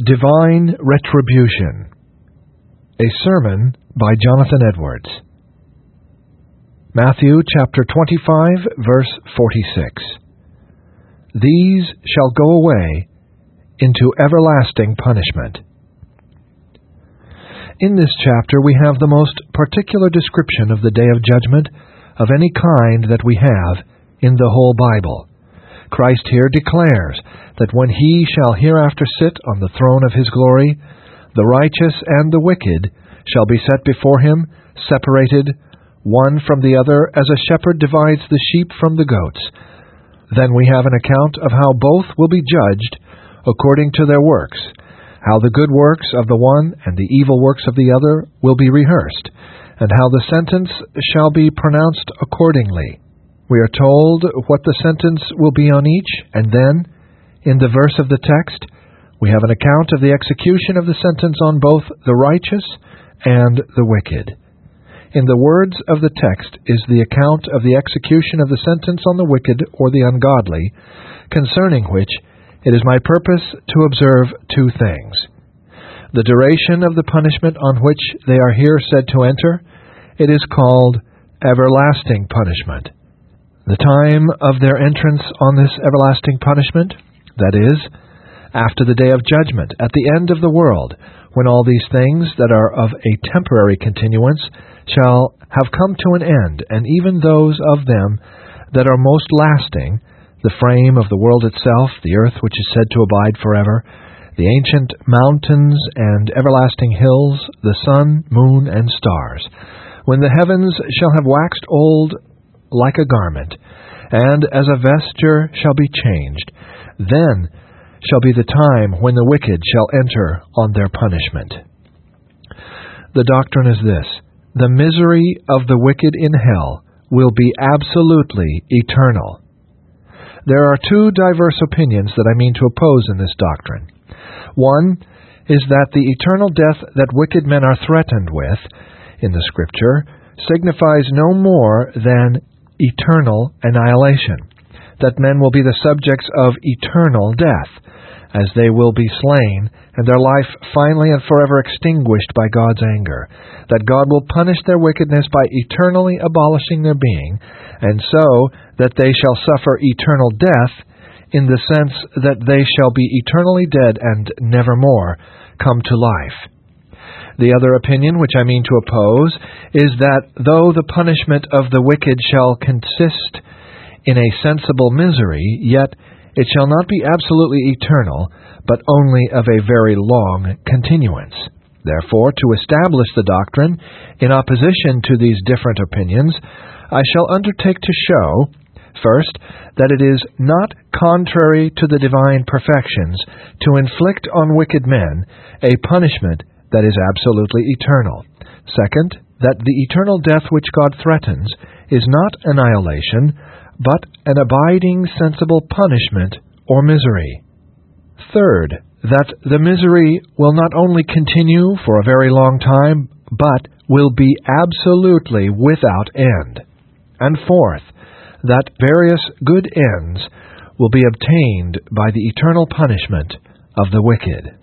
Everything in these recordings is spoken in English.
Divine Retribution. A sermon by Jonathan Edwards. Matthew chapter 25, verse 46. These shall go away into everlasting punishment. In this chapter we have the most particular description of the day of judgment of any kind that we have in the whole Bible. Christ here declares that when He shall hereafter sit on the throne of His glory, the righteous and the wicked shall be set before Him, separated, one from the other, as a shepherd divides the sheep from the goats. Then we have an account of how both will be judged according to their works, how the good works of the one and the evil works of the other will be rehearsed, and how the sentence shall be pronounced accordingly. We are told what the sentence will be on each, and then, in the verse of the text, we have an account of the execution of the sentence on both the righteous and the wicked. In the words of the text is the account of the execution of the sentence on the wicked or the ungodly, concerning which it is my purpose to observe two things. The duration of the punishment on which they are here said to enter, it is called everlasting punishment. The time of their entrance on this everlasting punishment, that is, after the day of judgment, at the end of the world, when all these things that are of a temporary continuance shall have come to an end, and even those of them that are most lasting, the frame of the world itself, the earth which is said to abide forever, the ancient mountains and everlasting hills, the sun, moon, and stars, when the heavens shall have waxed old like a garment, and as a vesture shall be changed, then shall be the time when the wicked shall enter on their punishment. The doctrine is this: the misery of the wicked in hell will be absolutely eternal. There are two diverse opinions that I mean to oppose in this doctrine. One is that the eternal death that wicked men are threatened with in the Scripture signifies no more than eternal annihilation, that men will be the subjects of eternal death, as they will be slain, and their life finally and forever extinguished by God's anger, that God will punish their wickedness by eternally abolishing their being, and so that they shall suffer eternal death, in the sense that they shall be eternally dead and nevermore come to life. The other opinion which I mean to oppose is that though the punishment of the wicked shall consist in a sensible misery, yet it shall not be absolutely eternal, but only of a very long continuance. Therefore, to establish the doctrine in opposition to these different opinions, I shall undertake to show, first, that it is not contrary to the divine perfections to inflict on wicked men a punishment that is absolutely eternal. Second, that the eternal death which God threatens is not annihilation, but an abiding sensible punishment or misery. Third, that the misery will not only continue for a very long time, but will be absolutely without end. And fourth, that various good ends will be obtained by the eternal punishment of the wicked.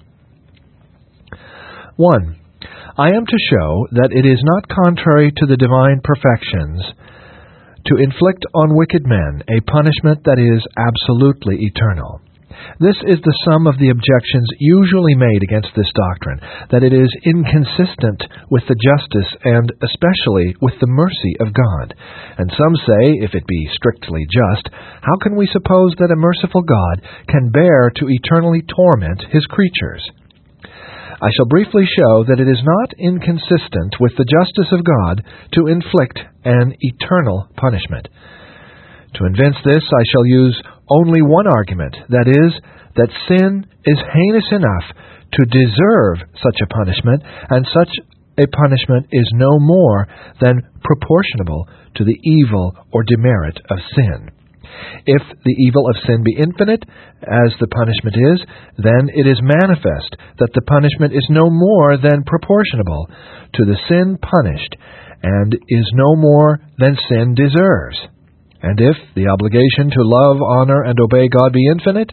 1. I am to show that it is not contrary to the divine perfections to inflict on wicked men a punishment that is absolutely eternal. This is the sum of the objections usually made against this doctrine, that it is inconsistent with the justice and especially with the mercy of God. And some say, if it be strictly just, how can we suppose that a merciful God can bear to eternally torment His creatures? I shall briefly show that it is not inconsistent with the justice of God to inflict an eternal punishment. To evince this, I shall use only one argument, that is, that sin is heinous enough to deserve such a punishment, and such a punishment is no more than proportionable to the evil or demerit of sin. If the evil of sin be infinite, as the punishment is, then it is manifest that the punishment is no more than proportionable to the sin punished, and is no more than sin deserves. And if the obligation to love, honor, and obey God be infinite,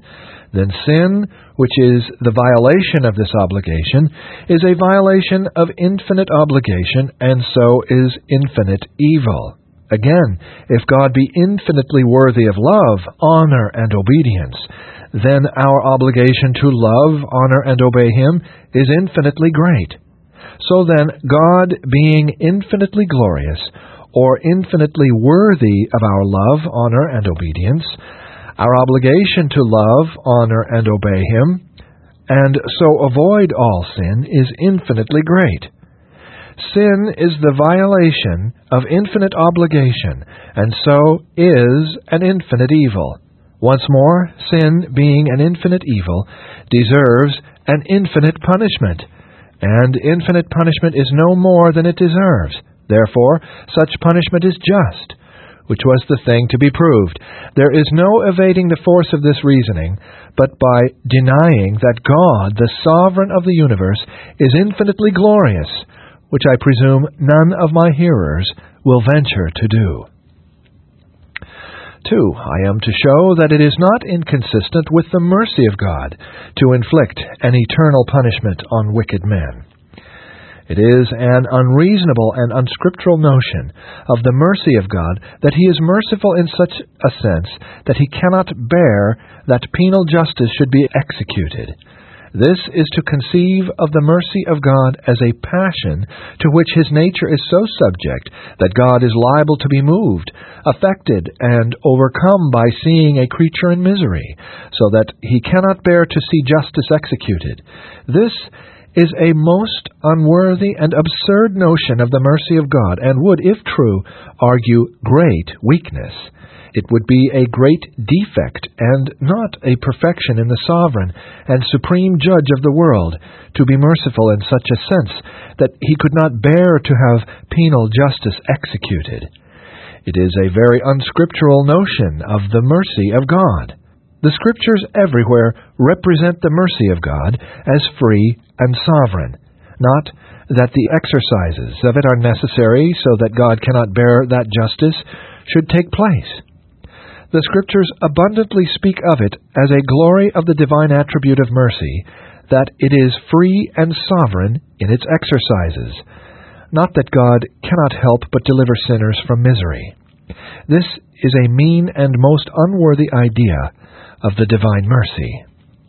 then sin, which is the violation of this obligation, is a violation of infinite obligation, and so is infinite evil. Again, if God be infinitely worthy of love, honor, and obedience, then our obligation to love, honor, and obey Him is infinitely great. So then, God being infinitely glorious, or infinitely worthy of our love, honor, and obedience, our obligation to love, honor, and obey Him, and so avoid all sin, is infinitely great. Sin is the violation of infinite obligation, and so is an infinite evil. Once more, sin, being an infinite evil, deserves an infinite punishment, and infinite punishment is no more than it deserves. Therefore, such punishment is just, which was the thing to be proved. There is no evading the force of this reasoning, but by denying that God, the sovereign of the universe, is infinitely glorious, which I presume none of my hearers will venture to do. 2. I am to show that it is not inconsistent with the mercy of God to inflict an eternal punishment on wicked men. It is an unreasonable and unscriptural notion of the mercy of God that He is merciful in such a sense that He cannot bear that penal justice should be executed. This is to conceive of the mercy of God as a passion to which His nature is so subject that God is liable to be moved, affected, and overcome by seeing a creature in misery, so that He cannot bear to see justice executed. This is a most unworthy and absurd notion of the mercy of God, and would, if true, argue great weakness. It would be a great defect, and not a perfection in the sovereign and supreme judge of the world, to be merciful in such a sense that He could not bear to have penal justice executed. It is a very unscriptural notion of the mercy of God. The Scriptures everywhere represent the mercy of God as free and sovereign, not that the exercises of it are necessary so that God cannot bear that justice should take place. The Scriptures abundantly speak of it as a glory of the divine attribute of mercy, that it is free and sovereign in its exercises, not that God cannot help but deliver sinners from misery. This is a mean and most unworthy idea of the divine mercy.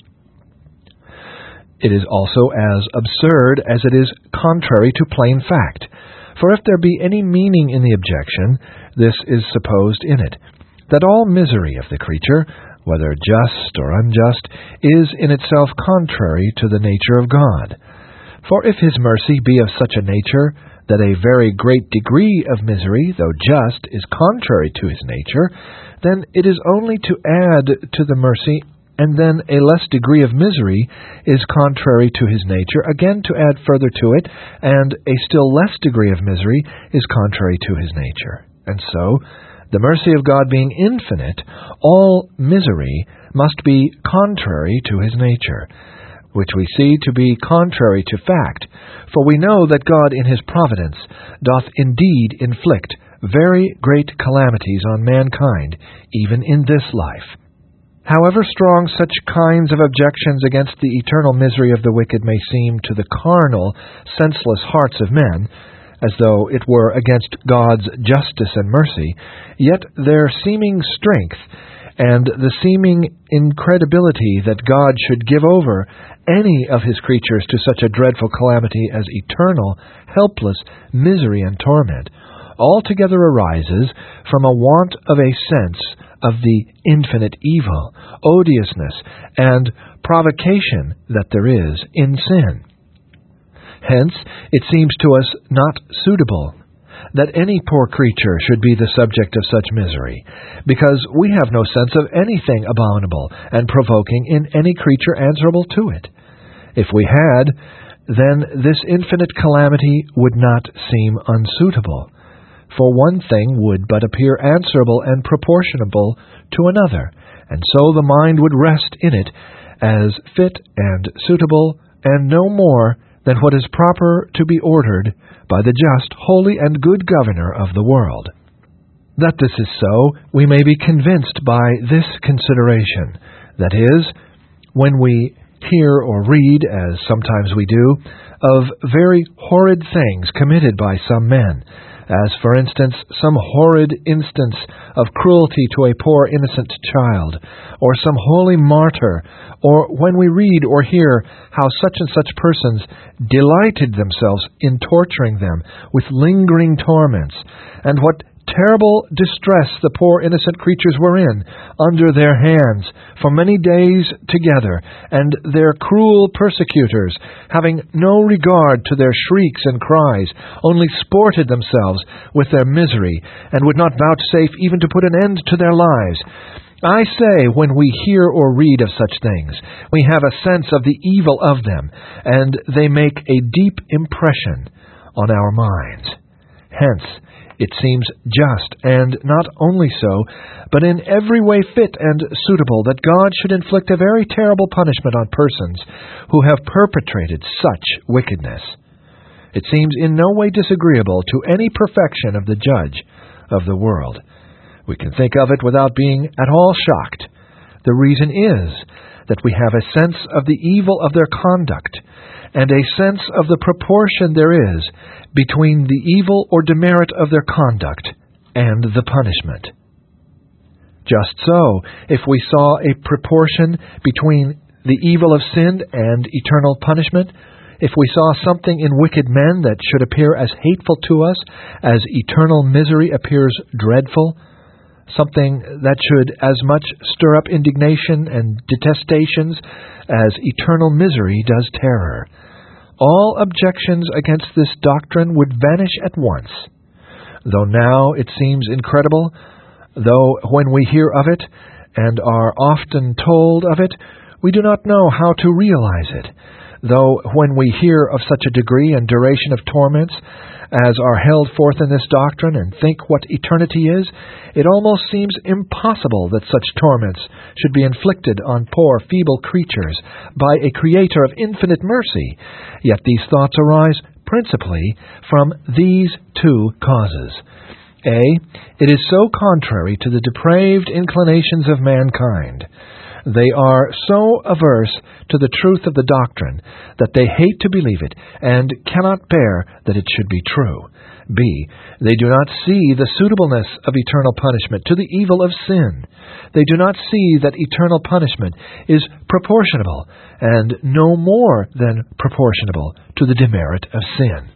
It is also as absurd as it is contrary to plain fact, for if there be any meaning in the objection, this is supposed in it, that all misery of the creature, whether just or unjust, is in itself contrary to the nature of God. For if His mercy be of such a nature that a very great degree of misery, though just, is contrary to His nature, then it is only to add to the mercy, and then a less degree of misery is contrary to His nature, again to add further to it, and a still less degree of misery is contrary to His nature. And so, the mercy of God being infinite, all misery must be contrary to His nature, which we see to be contrary to fact, for we know that God in His providence doth indeed inflict very great calamities on mankind, even in this life. However strong such kinds of objections against the eternal misery of the wicked may seem to the carnal, senseless hearts of men, as though it were against God's justice and mercy, yet their seeming strength and the seeming incredibility that God should give over any of His creatures to such a dreadful calamity as eternal, helpless misery and torment, altogether arises from a want of a sense of the infinite evil, odiousness, and provocation that there is in sin. Hence, it seems to us not suitable that any poor creature should be the subject of such misery, because we have no sense of anything abominable and provoking in any creature answerable to it. If we had, then this infinite calamity would not seem unsuitable, for one thing would but appear answerable and proportionable to another, and so the mind would rest in it as fit and suitable, and no more than what is proper to be ordered by the just, holy, and good governor of the world. That this is so, we may be convinced by this consideration, that is, when we hear or read, as sometimes we do, of very horrid things committed by some men, as, for instance, some horrid instance of cruelty to a poor innocent child, or some holy martyr, or when we read or hear how such and such persons delighted themselves in torturing them with lingering torments, and what terrible distress the poor innocent creatures were in under their hands for many days together, and their cruel persecutors, having no regard to their shrieks and cries, only sported themselves with their misery, and would not vouchsafe even to put an end to their lives. I say, when we hear or read of such things, we have a sense of the evil of them, and they make a deep impression on our minds. Hence, it seems just, and not only so, but in every way fit and suitable, that God should inflict a very terrible punishment on persons who have perpetrated such wickedness. It seems in no way disagreeable to any perfection of the Judge of the world. We can think of it without being at all shocked. The reason is that we have a sense of the evil of their conduct, and a sense of the proportion there is between the evil or demerit of their conduct and the punishment. Just so, if we saw a proportion between the evil of sin and eternal punishment, if we saw something in wicked men that should appear as hateful to us as eternal misery appears dreadful, something that should as much stir up indignation and detestations as eternal misery does terror, all objections against this doctrine would vanish at once. Though now it seems incredible, though when we hear of it, and are often told of it, we do not know how to realize it, though when we hear of such a degree and duration of torments as are held forth in this doctrine, and think what eternity is, it almost seems impossible that such torments should be inflicted on poor feeble creatures by a Creator of infinite mercy. Yet these thoughts arise principally from these two causes. A. It is so contrary to the depraved inclinations of mankind. They are so averse to the truth of the doctrine that they hate to believe it, and cannot bear that it should be true. B. They do not see the suitableness of eternal punishment to the evil of sin. They do not see that eternal punishment is proportionable, and no more than proportionable, to the demerit of sin.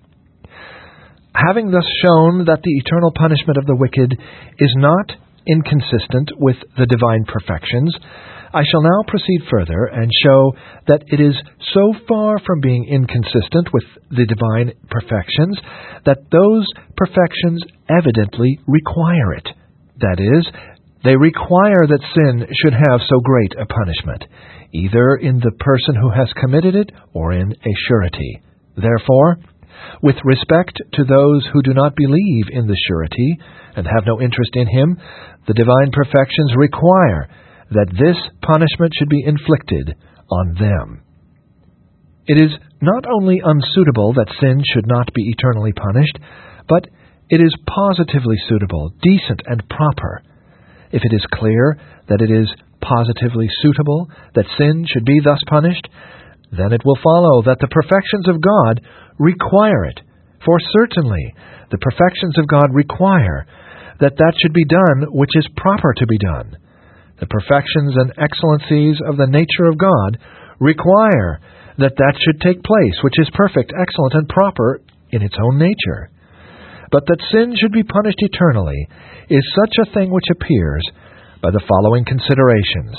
Having thus shown that the eternal punishment of the wicked is not inconsistent with the divine perfections, I shall now proceed further and show that it is so far from being inconsistent with the divine perfections that those perfections evidently require it. That is, they require that sin should have so great a punishment, either in the person who has committed it or in a surety. Therefore, with respect to those who do not believe in the surety and have no interest in him, the divine perfections require that this punishment should be inflicted on them. It is not only unsuitable that sin should not be eternally punished, but it is positively suitable, decent, and proper. If it is clear that it is positively suitable that sin should be thus punished, then it will follow that the perfections of God require it. For certainly the perfections of God require that that should be done which is proper to be done. The perfections and excellencies of the nature of God require that that should take place which is perfect, excellent, and proper in its own nature. But that sin should be punished eternally is such a thing which appears by the following considerations.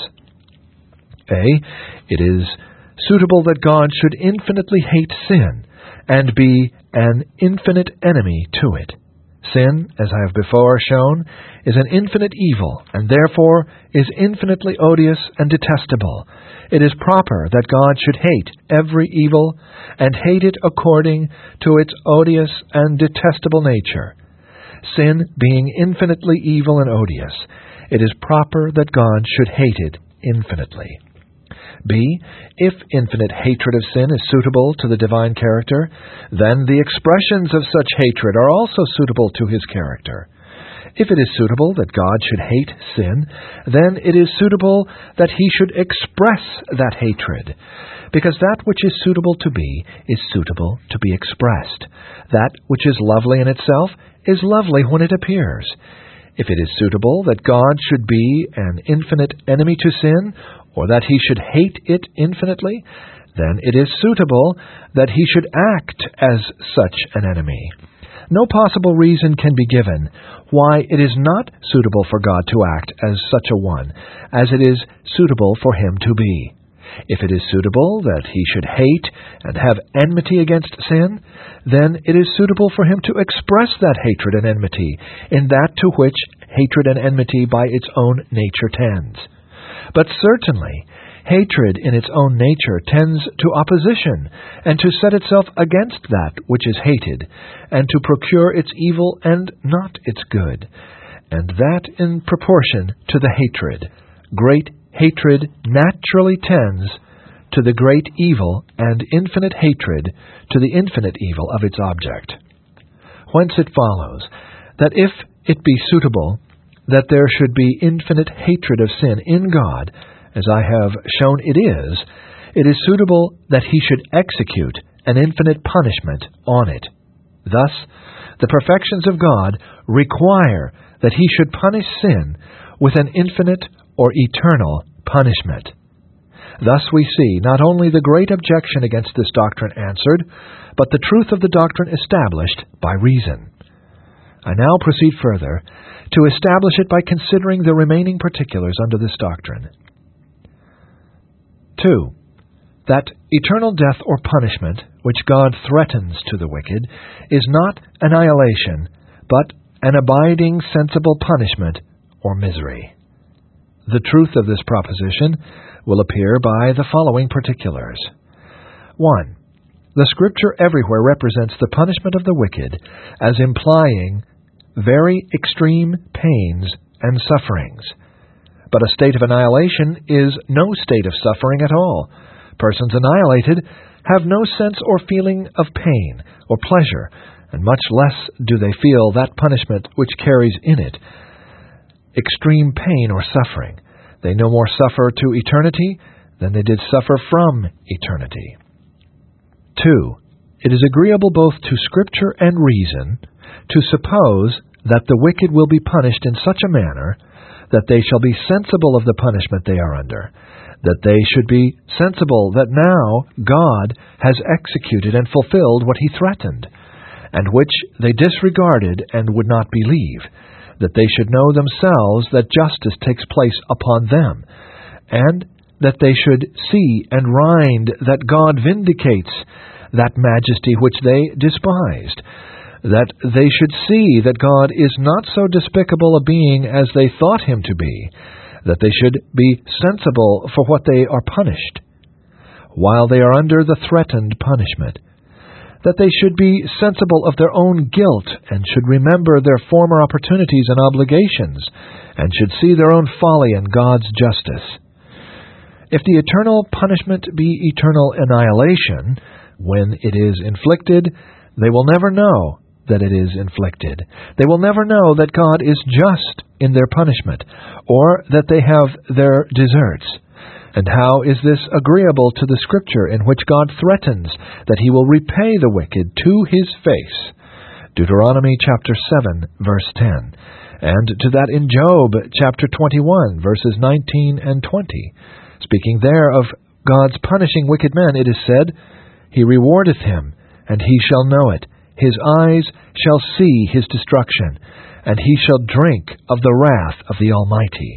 A. It is suitable that God should infinitely hate sin, and be an infinite enemy to it. Sin, as I have before shown, is an infinite evil, and therefore is infinitely odious and detestable. It is proper that God should hate every evil, and hate it according to its odious and detestable nature. Sin being infinitely evil and odious, it is proper that God should hate it infinitely. B. If infinite hatred of sin is suitable to the divine character, then the expressions of such hatred are also suitable to his character. If it is suitable that God should hate sin, then it is suitable that he should express that hatred, because that which is suitable to be is suitable to be expressed. That which is lovely in itself is lovely when it appears. If it is suitable that God should be an infinite enemy to sin, or that he should hate it infinitely, then it is suitable that he should act as such an enemy. No possible reason can be given why it is not suitable for God to act as such a one, as it is suitable for him to be. If it is suitable that he should hate and have enmity against sin, then it is suitable for him to express that hatred and enmity in that to which hatred and enmity by its own nature tends. But certainly, hatred in its own nature tends to opposition, and to set itself against that which is hated, and to procure its evil and not its good, and that in proportion to the hatred. Great hatred naturally tends to the great evil, and infinite hatred to the infinite evil of its object. Whence it follows that if it be suitable that there should be infinite hatred of sin in God, as I have shown it is suitable that he should execute an infinite punishment on it. Thus, the perfections of God require that he should punish sin with an infinite or eternal punishment. Thus we see not only the great objection against this doctrine answered, but the truth of the doctrine established by reason. I now proceed further to establish it by considering the remaining particulars under this doctrine. 2. That eternal death or punishment which God threatens to the wicked is not annihilation, but an abiding sensible punishment or misery. The truth of this proposition will appear by the following particulars. 1. The Scripture everywhere represents the punishment of the wicked as implying very extreme pains and sufferings. But a state of annihilation is no state of suffering at all. Persons annihilated have no sense or feeling of pain or pleasure, and much less do they feel that punishment which carries in it extreme pain or suffering. They no more suffer to eternity than they did suffer from eternity. 2. It is agreeable both to Scripture and reason to suppose that the wicked will be punished in such a manner that they shall be sensible of the punishment they are under, that they should be sensible that now God has executed and fulfilled what he threatened, and which they disregarded and would not believe, that they should know themselves that justice takes place upon them, and that they should see and rind that God vindicates that majesty which they despised, that they should see that God is not so despicable a being as they thought him to be, that they should be sensible for what they are punished, while they are under the threatened punishment, that they should be sensible of their own guilt, and should remember their former opportunities and obligations, and should see their own folly and God's justice. If the eternal punishment be eternal annihilation, when it is inflicted, they will never know that it is inflicted. They will never know that God is just in their punishment, or that they have their deserts. And how is this agreeable to the Scripture in which God threatens that he will repay the wicked to his face? Deuteronomy chapter 7, verse 10. And to that in Job chapter 21, verses 19 and 20. Speaking there of God's punishing wicked men, it is said, "He rewardeth him, and he shall know it. His eyes shall see his destruction, and he shall drink of the wrath of the Almighty."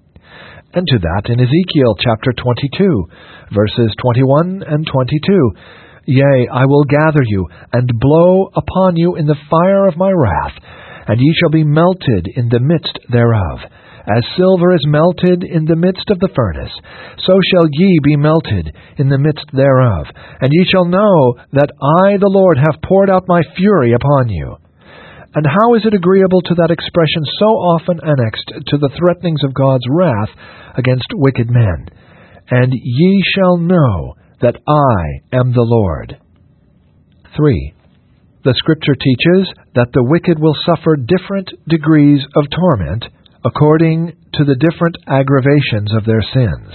And to that in Ezekiel chapter 22, verses 21 and 22, "Yea, I will gather you, and blow upon you in the fire of my wrath, and ye shall be melted in the midst thereof. As silver is melted in the midst of the furnace, so shall ye be melted in the midst thereof. And ye shall know that I, the Lord, have poured out my fury upon you." And how is it agreeable to that expression so often annexed to the threatenings of God's wrath against wicked men? "And ye shall know that I am the Lord." 3. The Scripture teaches that the wicked will suffer different degrees of torment according to the different aggravations of their sins.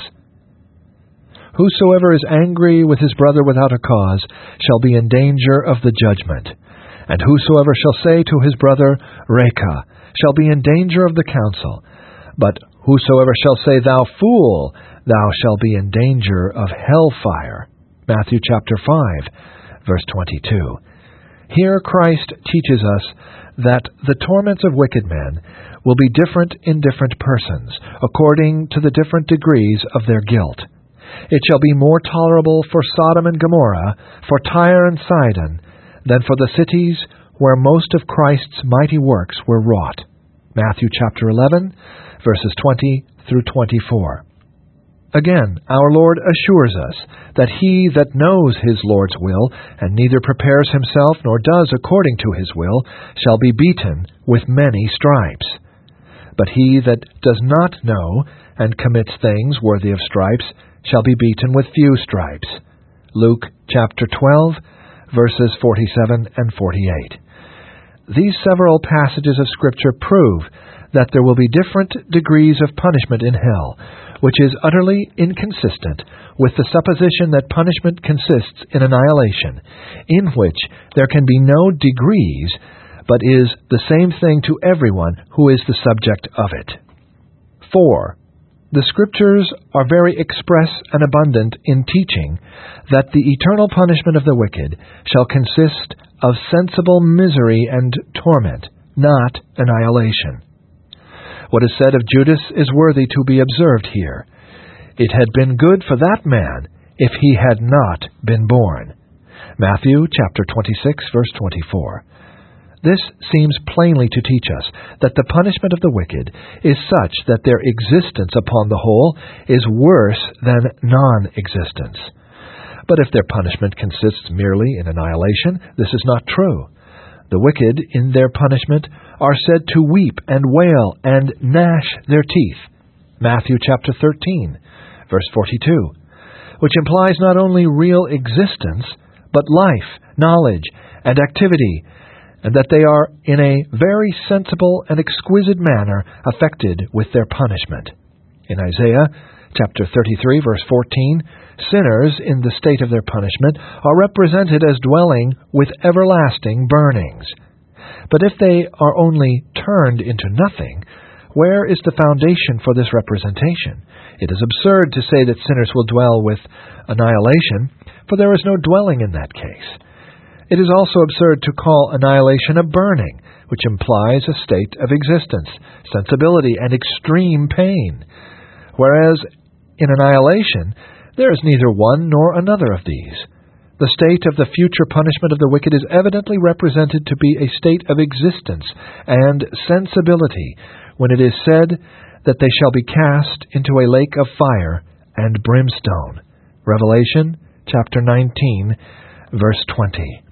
Whosoever is angry with his brother without a cause shall be in danger of the judgment. And whosoever shall say to his brother, Reka, shall be in danger of the council. But whosoever shall say, Thou fool, thou shalt be in danger of hellfire. Matthew chapter 5, verse 22. Here Christ teaches us that the torments of wicked men will be different in different persons, according to the different degrees of their guilt. It shall be more tolerable for Sodom and Gomorrah, for Tyre and Sidon, than for the cities where most of Christ's mighty works were wrought. Matthew chapter 11, verses 20 through 24. Again, our Lord assures us that he that knows his Lord's will, and neither prepares himself nor does according to his will, shall be beaten with many stripes. But he that does not know, and commits things worthy of stripes, shall be beaten with few stripes. Luke chapter 12, verses 47 and 48. These several passages of Scripture prove that there will be different degrees of punishment in hell, which is utterly inconsistent with the supposition that punishment consists in annihilation, in which there can be no degrees, but is the same thing to everyone who is the subject of it. 4. The Scriptures are very express and abundant in teaching that the eternal punishment of the wicked shall consist of sensible misery and torment, not annihilation. What is said of Judas is worthy to be observed here. It had been good for that man if he had not been born. Matthew chapter 26, verse 24. This seems plainly to teach us that the punishment of the wicked is such that their existence upon the whole is worse than non-existence. But if their punishment consists merely in annihilation, this is not true. The wicked, in their punishment, are said to weep and wail and gnash their teeth. Matthew chapter 13, verse 42, which implies not only real existence, but life, knowledge, and activity, and that they are in a very sensible and exquisite manner affected with their punishment. In Isaiah chapter 33, verse 14, sinners in the state of their punishment are represented as dwelling with everlasting burnings. But if they are only turned into nothing, where is the foundation for this representation? It is absurd to say that sinners will dwell with annihilation, for there is no dwelling in that case. It is also absurd to call annihilation a burning, which implies a state of existence, sensibility, and extreme pain. Whereas in annihilation, there is neither one nor another of these. The state of the future punishment of the wicked is evidently represented to be a state of existence and sensibility, when it is said that they shall be cast into a lake of fire and brimstone. Revelation chapter 19, verse 20.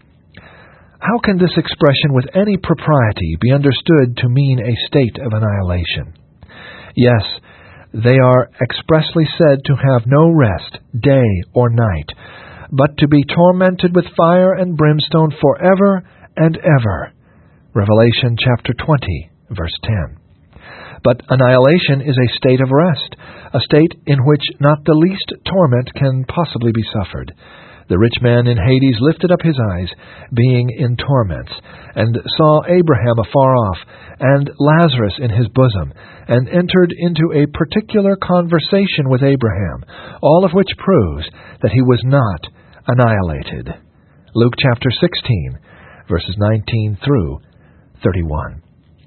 How can this expression with any propriety be understood to mean a state of annihilation? Yes, they are expressly said to have no rest, day or night, but to be tormented with fire and brimstone forever and ever. Revelation chapter 20, verse 10. But annihilation is a state of rest, a state in which not the least torment can possibly be suffered. The rich man in Hades lifted up his eyes, being in torments, and saw Abraham afar off, and Lazarus in his bosom, and entered into a particular conversation with Abraham, all of which proves that he was not annihilated. Luke chapter 16, verses 19 through 31.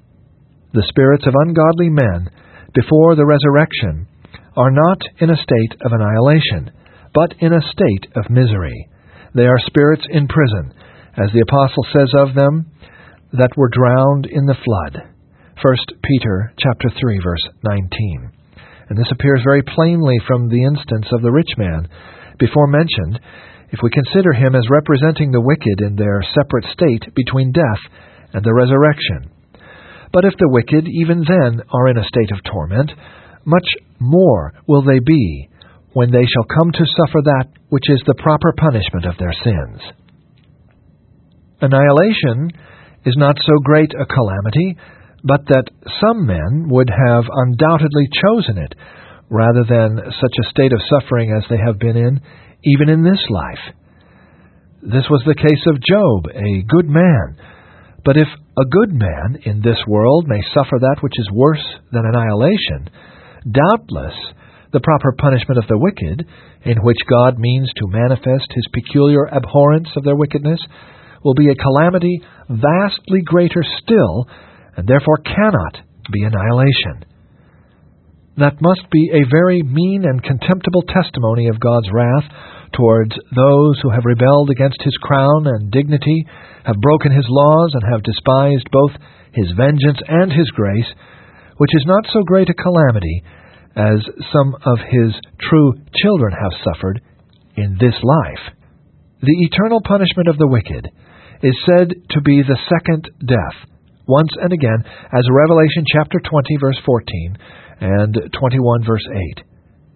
The spirits of ungodly men, before the resurrection, are not in a state of annihilation, but in a state of misery. They are spirits in prison, as the apostle says of them, that were drowned in the flood. 1 Peter chapter 3, verse 19. And this appears very plainly from the instance of the rich man before mentioned, if we consider him as representing the wicked in their separate state between death and the resurrection. But if the wicked even then are in a state of torment, much more will they be when they shall come to suffer that which is the proper punishment of their sins. annihilation is not so great a calamity, but that some men would have undoubtedly chosen it, rather than such a state of suffering as they have been in, even in this life. This was the case of Job, a good man. But if a good man in this world may suffer that which is worse than annihilation, doubtless the proper punishment of the wicked, in which God means to manifest His peculiar abhorrence of their wickedness, will be a calamity vastly greater still, and therefore cannot be annihilation. That must be a very mean and contemptible testimony of God's wrath towards those who have rebelled against His crown and dignity, have broken His laws, and have despised both His vengeance and His grace, which is not so great a calamity as some of His true children have suffered in this life. The eternal punishment of the wicked is said to be the second death, once and again, as Revelation chapter 20, verse 14, and 21, verse 8.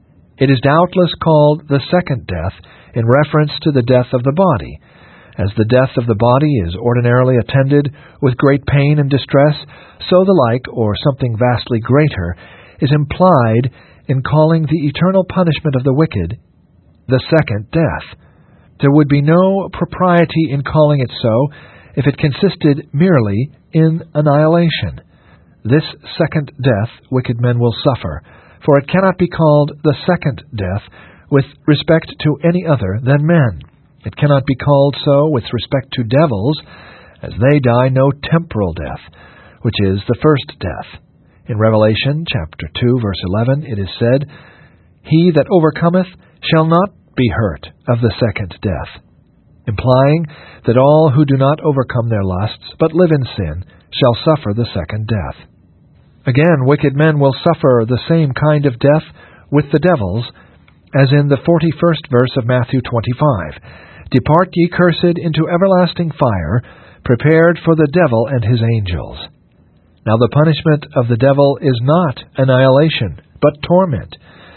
It is doubtless called the second death in reference to the death of the body. As the death of the body is ordinarily attended with great pain and distress, so the like, or something vastly greater, is implied in calling the eternal punishment of the wicked the second death. There would be no propriety in calling it so if it consisted merely in annihilation. This second death wicked men will suffer, for it cannot be called the second death with respect to any other than men. It cannot be called so with respect to devils, as they die no temporal death, which is the first death. In Revelation chapter 2, verse 11, it is said, "He that overcometh shall not be hurt of the second death," implying that all who do not overcome their lusts, but live in sin, shall suffer the second death. Again, wicked men will suffer the same kind of death with the devils, as in the 41st verse of Matthew 25, "Depart ye cursed into everlasting fire, prepared for the devil and his angels." Now the punishment of the devil is not annihilation, but torment.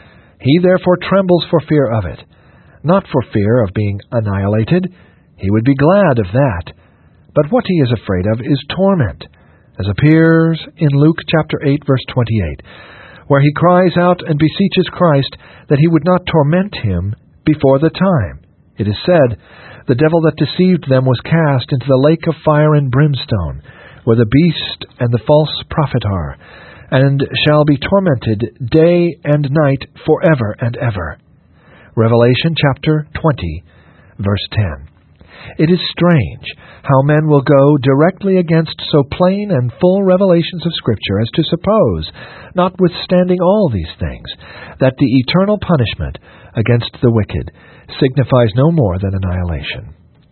He therefore trembles for fear of it, not for fear of being annihilated. He would be glad of that. But what he is afraid of is torment, as appears in Luke chapter 8, verse 28, where he cries out and beseeches Christ that He would not torment him before the time. It is said, "The devil that deceived them was cast into the lake of fire and brimstone, where the beast and the false prophet are, and shall be tormented day and night forever and ever." Revelation chapter 20, verse 10. It is strange how men will go directly against so plain and full revelations of Scripture as to suppose, notwithstanding all these things, that the eternal punishment against the wicked signifies no more than annihilation.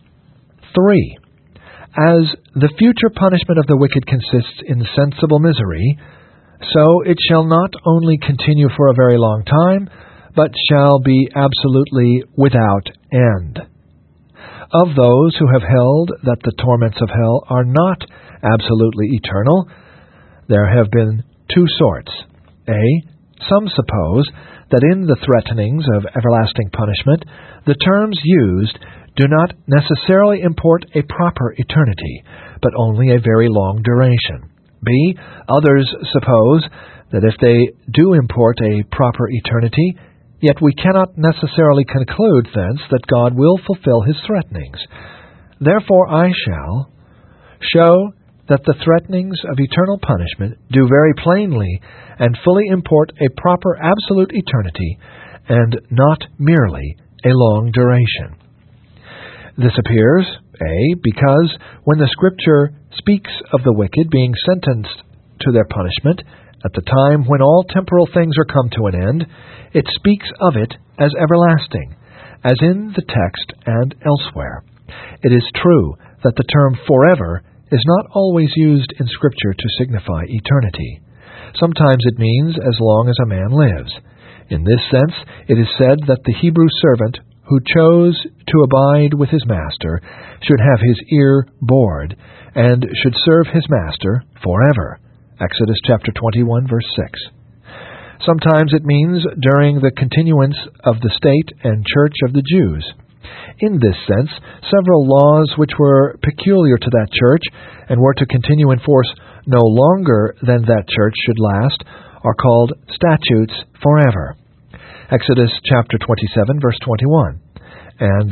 3. As the future punishment of the wicked consists in sensible misery, so it shall not only continue for a very long time, but shall be absolutely without end. Of those who have held that the torments of hell are not absolutely eternal, there have been two sorts. A. Some suppose that in the threatenings of everlasting punishment, the terms used do not necessarily import a proper eternity, but only a very long duration. B. Others suppose that if they do import a proper eternity, yet we cannot necessarily conclude thence that God will fulfill His threatenings. Therefore I shall show that the threatenings of eternal punishment do very plainly and fully import a proper absolute eternity, and not merely a long duration. This appears, A, because when the Scripture speaks of the wicked being sentenced to their punishment at the time when all temporal things are come to an end, it speaks of it as everlasting, as in the text and elsewhere. It is true that the term forever is not always used in Scripture to signify eternity. Sometimes it means as long as a man lives. In this sense, it is said that the Hebrew servant who chose to abide with his master should have his ear bored, and should serve his master forever. Exodus chapter 21, verse 6. Sometimes it means during the continuance of the state and church of the Jews. In this sense, several laws which were peculiar to that church and were to continue in force no longer than that church should last are called statutes forever. Exodus chapter 27, verse 21, and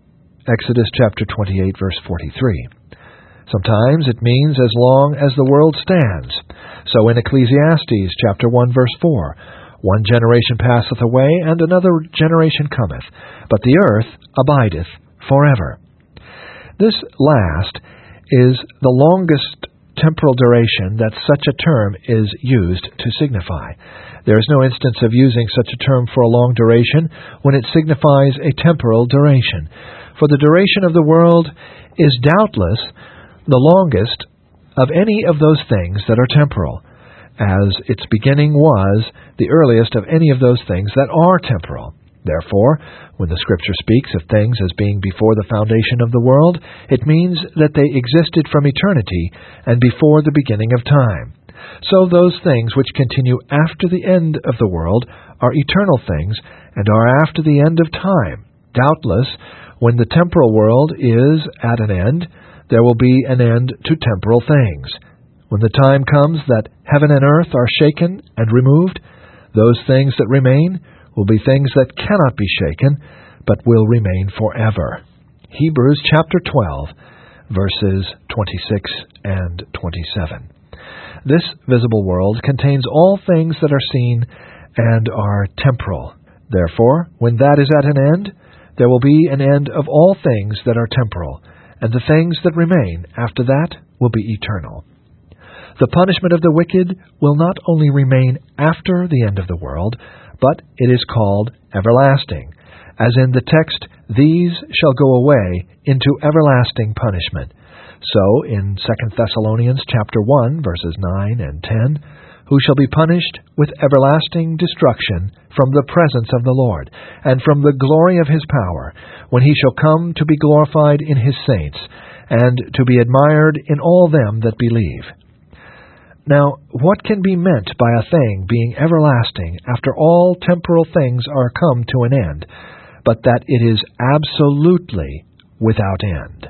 Exodus chapter 28, verse 43. Sometimes it means as long as the world stands. So in Ecclesiastes chapter 1, verse 4, one generation passeth away, and another generation cometh, but the earth abideth forever. This last is the longest temporal duration that such a term is used to signify. There is no instance of using such a term for a long duration when it signifies a temporal duration. For the duration of the world is doubtless the longest of any of those things that are temporal, as its beginning was the earliest of any of those things that are temporal. Therefore, when the Scripture speaks of things as being before the foundation of the world, it means that they existed from eternity and before the beginning of time. So those things which continue after the end of the world are eternal things and are after the end of time. Doubtless, when the temporal world is at an end, there will be an end to temporal things. When the time comes that heaven and earth are shaken and removed, those things that remain will be things that cannot be shaken, but will remain forever. Hebrews chapter 12, verses 26 and 27. This visible world contains all things that are seen and are temporal. Therefore, when that is at an end, there will be an end of all things that are temporal, and the things that remain after that will be eternal. The punishment of the wicked will not only remain after the end of the world, but it is called everlasting, as in the text, "These shall go away into everlasting punishment." So, in 2 Thessalonians chapter 1, verses 9 and 10, "Who shall be punished with everlasting destruction from the presence of the Lord, and from the glory of his power, when he shall come to be glorified in his saints, and to be admired in all them that believe." Now, what can be meant by a thing being everlasting after all temporal things are come to an end, but that it is absolutely without end?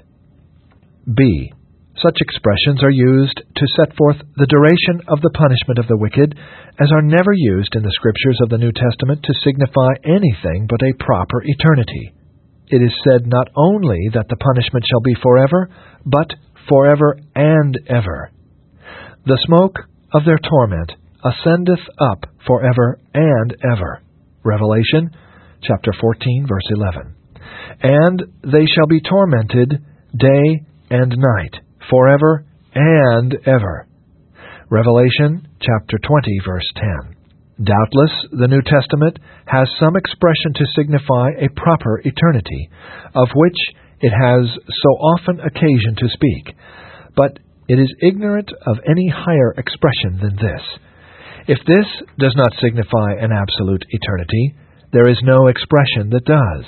B. Such expressions are used to set forth the duration of the punishment of the wicked, as are never used in the Scriptures of the New Testament to signify anything but a proper eternity. It is said not only that the punishment shall be forever, but forever and ever. The smoke of their torment ascendeth up forever and ever. Revelation chapter 14, verse 11. And they shall be tormented day and night, forever and ever. Revelation chapter 20, verse 10. Doubtless, the New Testament has some expression to signify a proper eternity, of which it has so often occasion to speak, but it is ignorant of any higher expression than this. If this does not signify an absolute eternity, there is no expression that does.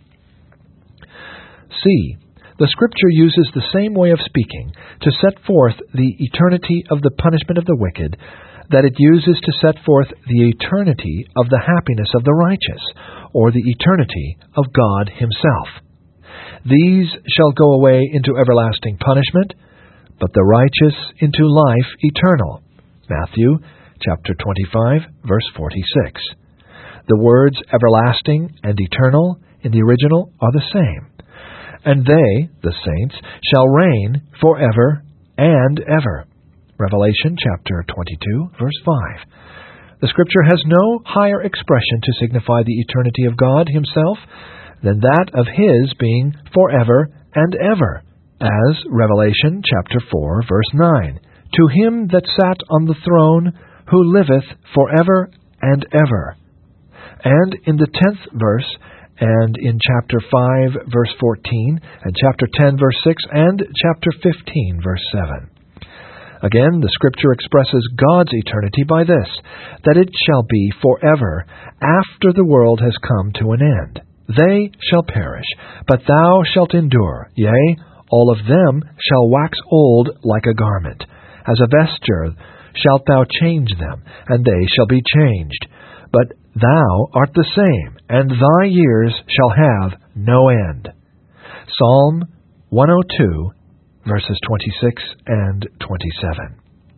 C. The Scripture uses the same way of speaking to set forth the eternity of the punishment of the wicked that it uses to set forth the eternity of the happiness of the righteous, or the eternity of God Himself. These shall go away into everlasting punishment, but the righteous into life eternal. Matthew chapter 25, verse 46. The words everlasting and eternal in the original are the same. And they, the saints, shall reign forever and ever. Revelation chapter 22, verse 5. The Scripture has no higher expression to signify the eternity of God Himself than that of His being forever and ever, as Revelation chapter 4, verse 9. To Him that sat on the throne, who liveth forever and ever. And in the 10th verse, and in chapter 5, verse 14, and chapter 10, verse 6, and chapter 15, verse 7. Again, the Scripture expresses God's eternity by this, that it shall be forever, after the world has come to an end. They shall perish, but thou shalt endure, yea, all of them shall wax old like a garment. As a vesture shalt thou change them, and they shall be changed. But thou art the same, and thy years shall have no end. Psalm 102, verses 26 and 27.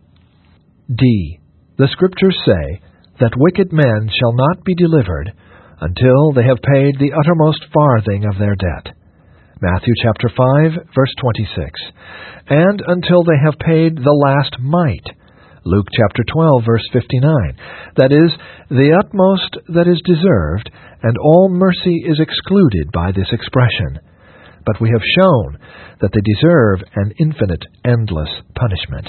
D. The Scriptures say that wicked men shall not be delivered until they have paid the uttermost farthing of their debt. Matthew chapter 5, verse 26. And until they have paid the last mite. Luke chapter 12, verse 59. That is, the utmost that is deserved, and all mercy is excluded by this expression. But we have shown that they deserve an infinite, endless punishment.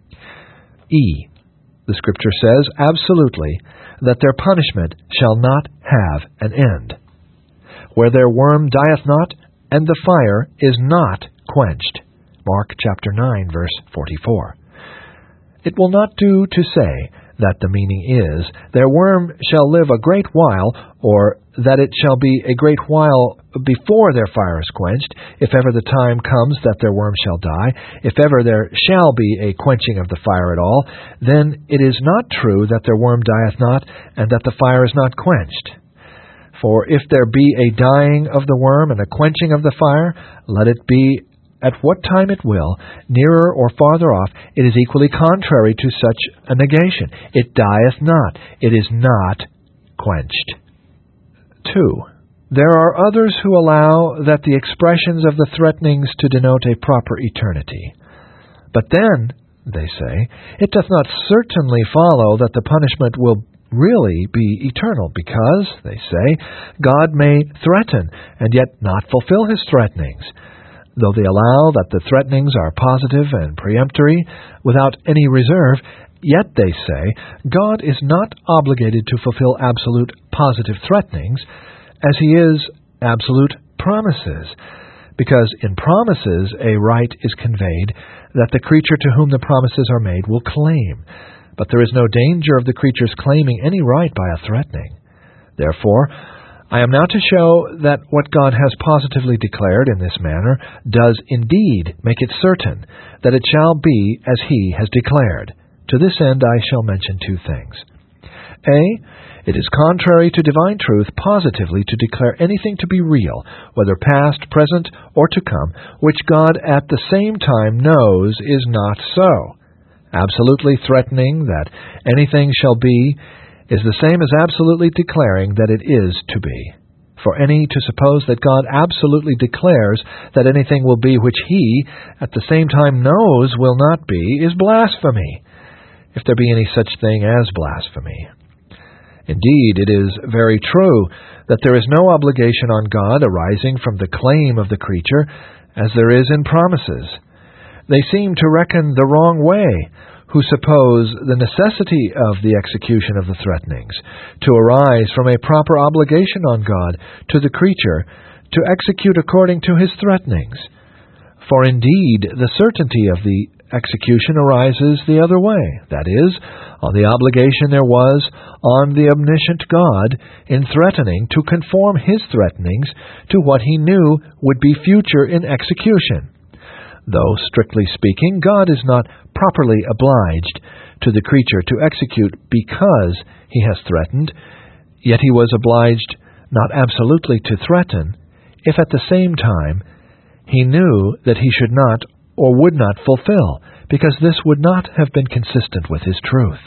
E. The Scripture says absolutely that their punishment shall not have an end. Where their worm dieth not, and the fire is not quenched. Mark chapter 9, verse 44. It will not do to say that the meaning is, their worm shall live a great while, or that it shall be a great while before their fire is quenched, if ever the time comes that their worm shall die, if ever there shall be a quenching of the fire at all, then it is not true that their worm dieth not, and that the fire is not quenched. For if there be a dying of the worm and a quenching of the fire, let it be at what time it will, nearer or farther off, it is equally contrary to such a negation. It dieth not. It is not quenched. 2. There are others who allow that the expressions of the threatenings to denote a proper eternity. But then, they say, it doth not certainly follow that the punishment will really be eternal, because, they say, God may threaten and yet not fulfill his threatenings. Though they allow that the threatenings are positive and peremptory, without any reserve, yet, they say, God is not obligated to fulfill absolute positive threatenings, as he is absolute promises, because in promises a right is conveyed that the creature to whom the promises are made will claim, but there is no danger of the creature's claiming any right by a threatening. Therefore, I am now to show that what God has positively declared in this manner does indeed make it certain that it shall be as he has declared. To this end I shall mention two things. A. It is contrary to divine truth positively to declare anything to be real, whether past, present, or to come, which God at the same time knows is not so. Absolutely threatening that anything shall be is the same as absolutely declaring that it is to be. For any to suppose that God absolutely declares that anything will be which he, at the same time, knows will not be, is blasphemy, if there be any such thing as blasphemy. Indeed, it is very true that there is no obligation on God arising from the claim of the creature, as there is in promises. They seem to reckon the wrong way, who suppose the necessity of the execution of the threatenings to arise from a proper obligation on God to the creature to execute according to his threatenings. For indeed, the certainty of the execution arises the other way, that is, on the obligation there was on the omniscient God in threatening to conform his threatenings to what he knew would be future in execution. Though, strictly speaking, God is not properly obliged to the creature to execute because he has threatened, yet he was obliged not absolutely to threaten, if at the same time he knew that he should not or would not fulfill, because this would not have been consistent with his truth.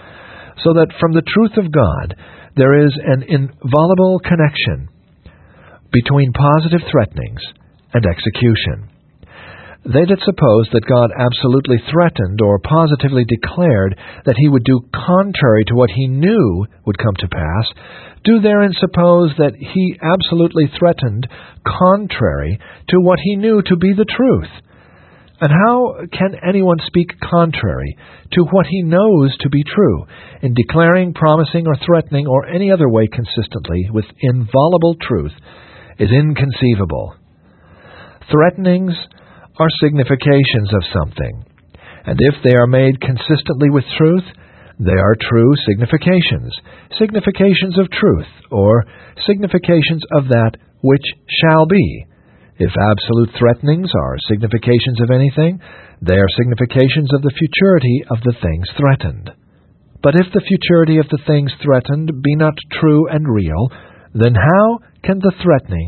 So that from the truth of God there is an inviolable connection between positive threatenings and execution. They that suppose that God absolutely threatened or positively declared that he would do contrary to what he knew would come to pass, do therein suppose that he absolutely threatened contrary to what he knew to be the truth. And how can anyone speak contrary to what he knows to be true, in declaring, promising, or threatening, or any other way consistently with inviolable truth, is inconceivable. Threatenings are significations of something, and if they are made consistently with truth, they are true significations, significations of truth, or significations of that which shall be. If absolute threatenings are significations of anything, they are significations of the futurity of the things threatened. But if the futurity of the things threatened be not true and real, then how can the threatenings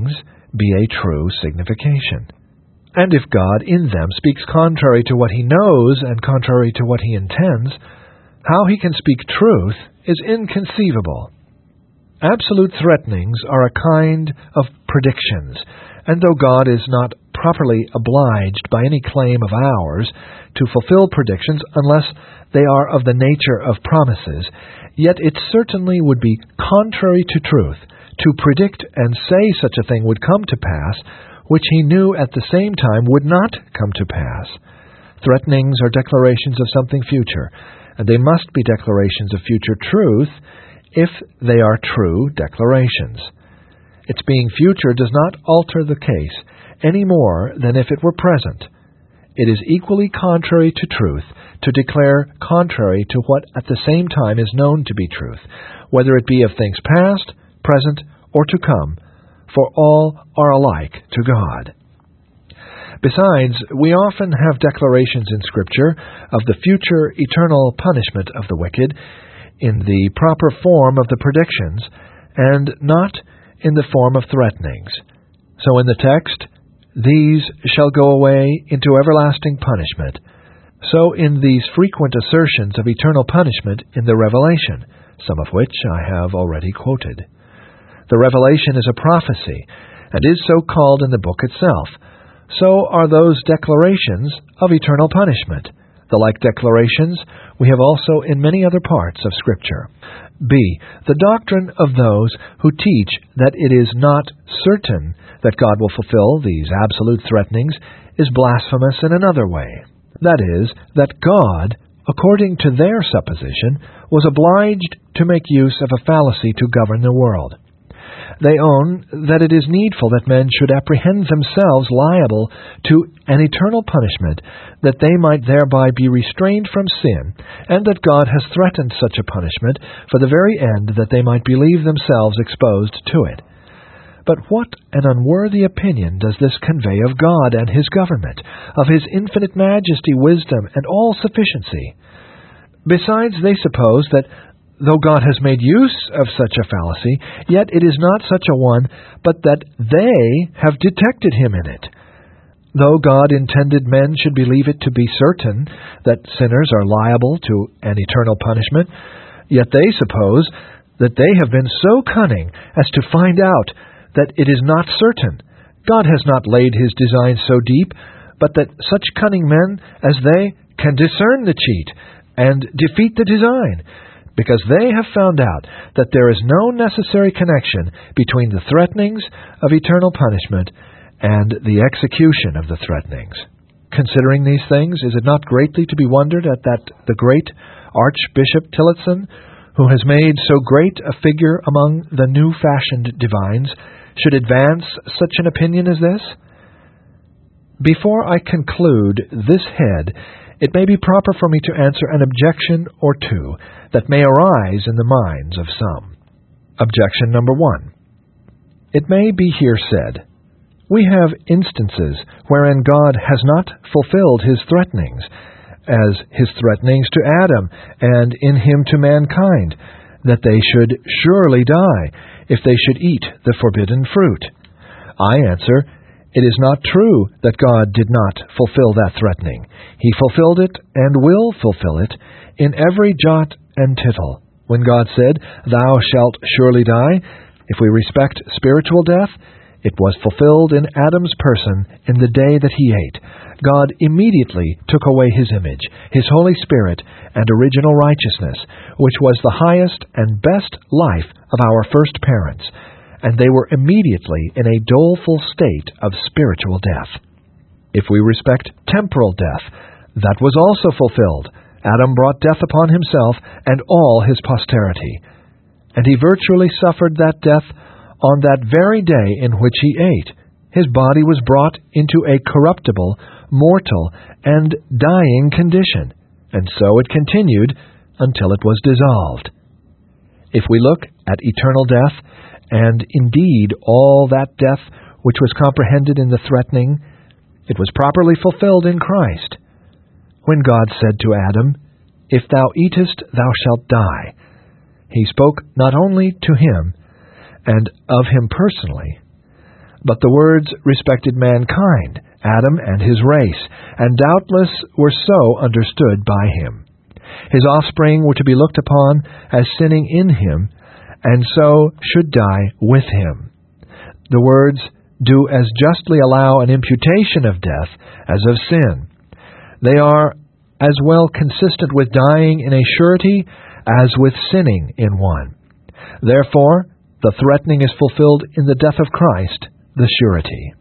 be a true signification. And if God in them speaks contrary to what he knows and contrary to what he intends, how he can speak truth is inconceivable. Absolute threatenings are a kind of predictions, and though God is not properly obliged by any claim of ours to fulfill predictions unless they are of the nature of promises, yet it certainly would be contrary to truth to predict and say such a thing would come to pass, which he knew at the same time would not come to pass. Threatenings are declarations of something future, and they must be declarations of future truth if they are true declarations. Its being future does not alter the case any more than if it were present. It is equally contrary to truth to declare contrary to what at the same time is known to be truth, whether it be of things past, present, or to come, for all are alike to God. Besides, we often have declarations in Scripture of the future eternal punishment of the wicked in the proper form of the predictions, and not in the form of threatenings. So in the text, "These shall go away into everlasting punishment." So in these frequent assertions of eternal punishment in the Revelation, some of which I have already quoted. The Revelation is a prophecy, and is so called in the book itself. So are those declarations of eternal punishment. The like declarations we have also in many other parts of Scripture. B. The doctrine of those who teach that it is not certain that God will fulfill these absolute threatenings is blasphemous in another way. That is, that God, according to their supposition, was obliged to make use of a fallacy to govern the world. They own that it is needful that men should apprehend themselves liable to an eternal punishment, that they might thereby be restrained from sin, and that God has threatened such a punishment for the very end that they might believe themselves exposed to it. But what an unworthy opinion does this convey of God and His government, of His infinite majesty, wisdom, and all-sufficiency? Besides, they suppose that though God has made use of such a fallacy, yet it is not such a one, but that they have detected Him in it. Though God intended men should believe it to be certain that sinners are liable to an eternal punishment, yet they suppose that they have been so cunning as to find out that it is not certain. God has not laid His design so deep, but that such cunning men as they can discern the cheat and defeat the design, because they have found out that there is no necessary connection between the threatenings of eternal punishment and the execution of the threatenings. Considering these things, is it not greatly to be wondered at that the great Archbishop Tillotson, who has made so great a figure among the new-fashioned divines, should advance such an opinion as this? Before I conclude this head, it may be proper for me to answer an objection or two that may arise in the minds of some. Objection number 1. It may be here said, we have instances wherein God has not fulfilled His threatenings, as His threatenings to Adam and in him to mankind, that they should surely die if they should eat the forbidden fruit. I answer, it is not true that God did not fulfill that threatening. He fulfilled it and will fulfill it in every jot and tittle. When God said, "Thou shalt surely die," if we respect spiritual death, it was fulfilled in Adam's person in the day that he ate. God immediately took away his image, His Holy Spirit, and original righteousness, which was the highest and best life of our first parents, and they were immediately in a doleful state of spiritual death. If we respect temporal death, that was also fulfilled. Adam brought death upon himself and all his posterity, and he virtually suffered that death on that very day in which he ate. His body was brought into a corruptible, mortal, and dying condition, and so it continued until it was dissolved. If we look at eternal death, and indeed all that death which was comprehended in the threatening, it was properly fulfilled in Christ. When God said to Adam, "If thou eatest, thou shalt die," He spoke not only to him, and of him personally, But the words respected mankind, Adam and his race, and doubtless were so understood by him. His offspring were to be looked upon as sinning in him, and so should die with him. The words do as justly allow an imputation of death as of sin. They are as well consistent with dying in a surety as with sinning in one. Therefore, the threatening is fulfilled in the death of Christ, the surety.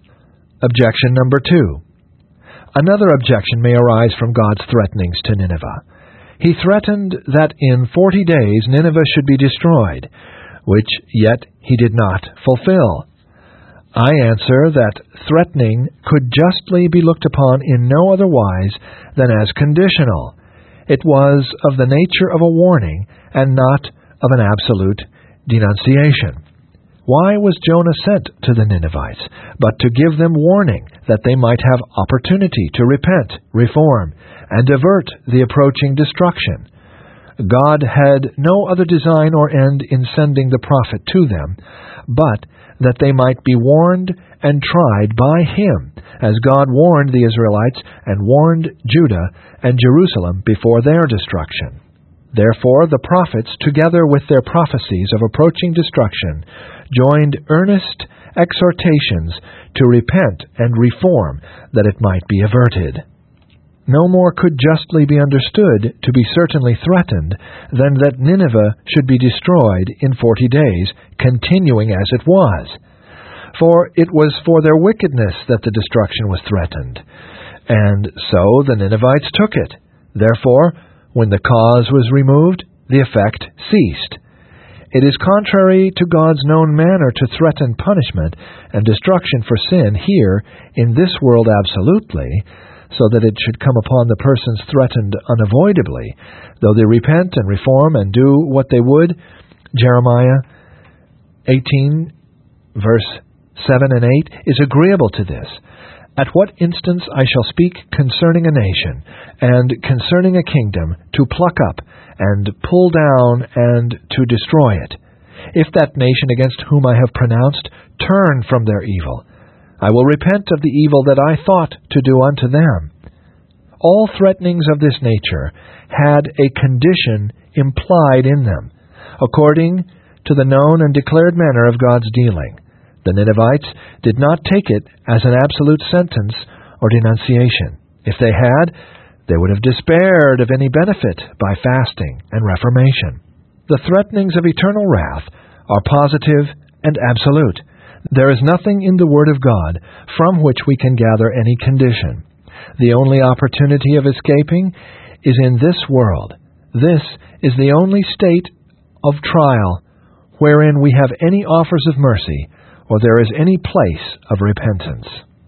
Objection number 2. Another objection may arise from God's threatenings to Nineveh. He threatened that in 40 days Nineveh should be destroyed, which yet he did not fulfill. I answer that threatening could justly be looked upon in no other wise than as conditional. It was of the nature of a warning, and not of an absolute denunciation. Why was Jonah sent to the Ninevites, but to give them warning that they might have opportunity to repent, reform, and avert the approaching destruction? God had no other design or end in sending the prophet to them, but that they might be warned and tried by him, as God warned the Israelites and warned Judah and Jerusalem before their destruction. Therefore the prophets, together with their prophecies of approaching destruction, joined earnest exhortations to repent and reform, that it might be averted. No more could justly be understood to be certainly threatened than that Nineveh should be destroyed in 40 days, continuing as it was. For it was for their wickedness that the destruction was threatened. And so the Ninevites took it. Therefore, when the cause was removed, the effect ceased. It is contrary to God's known manner to threaten punishment and destruction for sin here in this world absolutely, so that it should come upon the persons threatened unavoidably, though they repent and reform and do what they would. Jeremiah 18, verse 7 and 8, is agreeable to this. At what instance I shall speak concerning a nation, and concerning a kingdom, to pluck up, and pull down, and to destroy it. If that nation against whom I have pronounced turn from their evil, I will repent of the evil that I thought to do unto them. All threatenings of this nature had a condition implied in them, according to the known and declared manner of God's dealing. The Ninevites did not take it as an absolute sentence or denunciation. If they had, they would have despaired of any benefit by fasting and reformation. The threatenings of eternal wrath are positive and absolute. There is nothing in the Word of God from which we can gather any condition. The only opportunity of escaping is in this world. This is the only state of trial wherein we have any offers of mercy, or there is any place of repentance.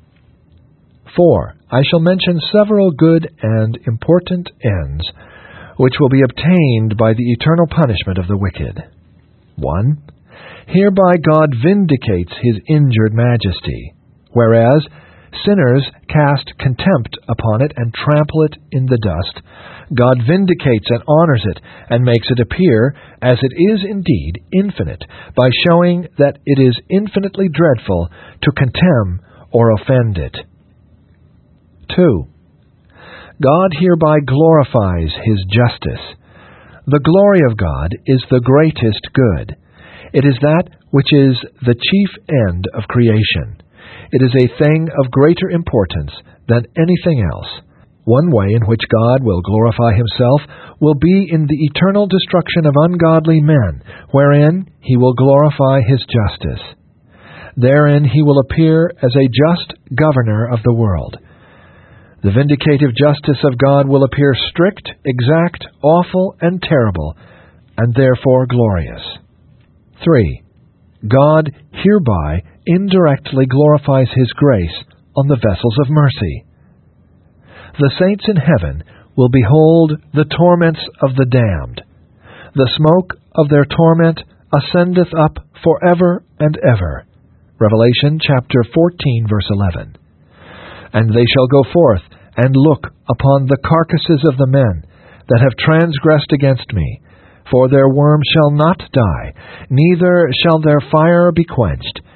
4. I shall mention several good and important ends which will be obtained by the eternal punishment of the wicked. 1. Hereby God vindicates his injured majesty, whereas sinners cast contempt upon it and trample it in the dust. God vindicates and honors it, and makes it appear, as it is indeed, infinite, by showing that it is infinitely dreadful to contemn or offend it. 2. God hereby glorifies his justice. The glory of God is the greatest good. It is that which is the chief end of creation. It is a thing of greater importance than anything else. One way in which God will glorify himself will be in the eternal destruction of ungodly men, wherein he will glorify his justice. Therein he will appear as a just governor of the world. The vindicative justice of God will appear strict, exact, awful, and terrible, and therefore glorious. 3. God hereby indirectly glorifies his grace on the vessels of mercy. The saints in heaven will behold the torments of the damned. The smoke of their torment ascendeth up forever and ever. Revelation chapter 14, verse 11. And they shall go forth and look upon the carcasses of the men that have transgressed against me, for their worm shall not die, neither shall their fire be quenched.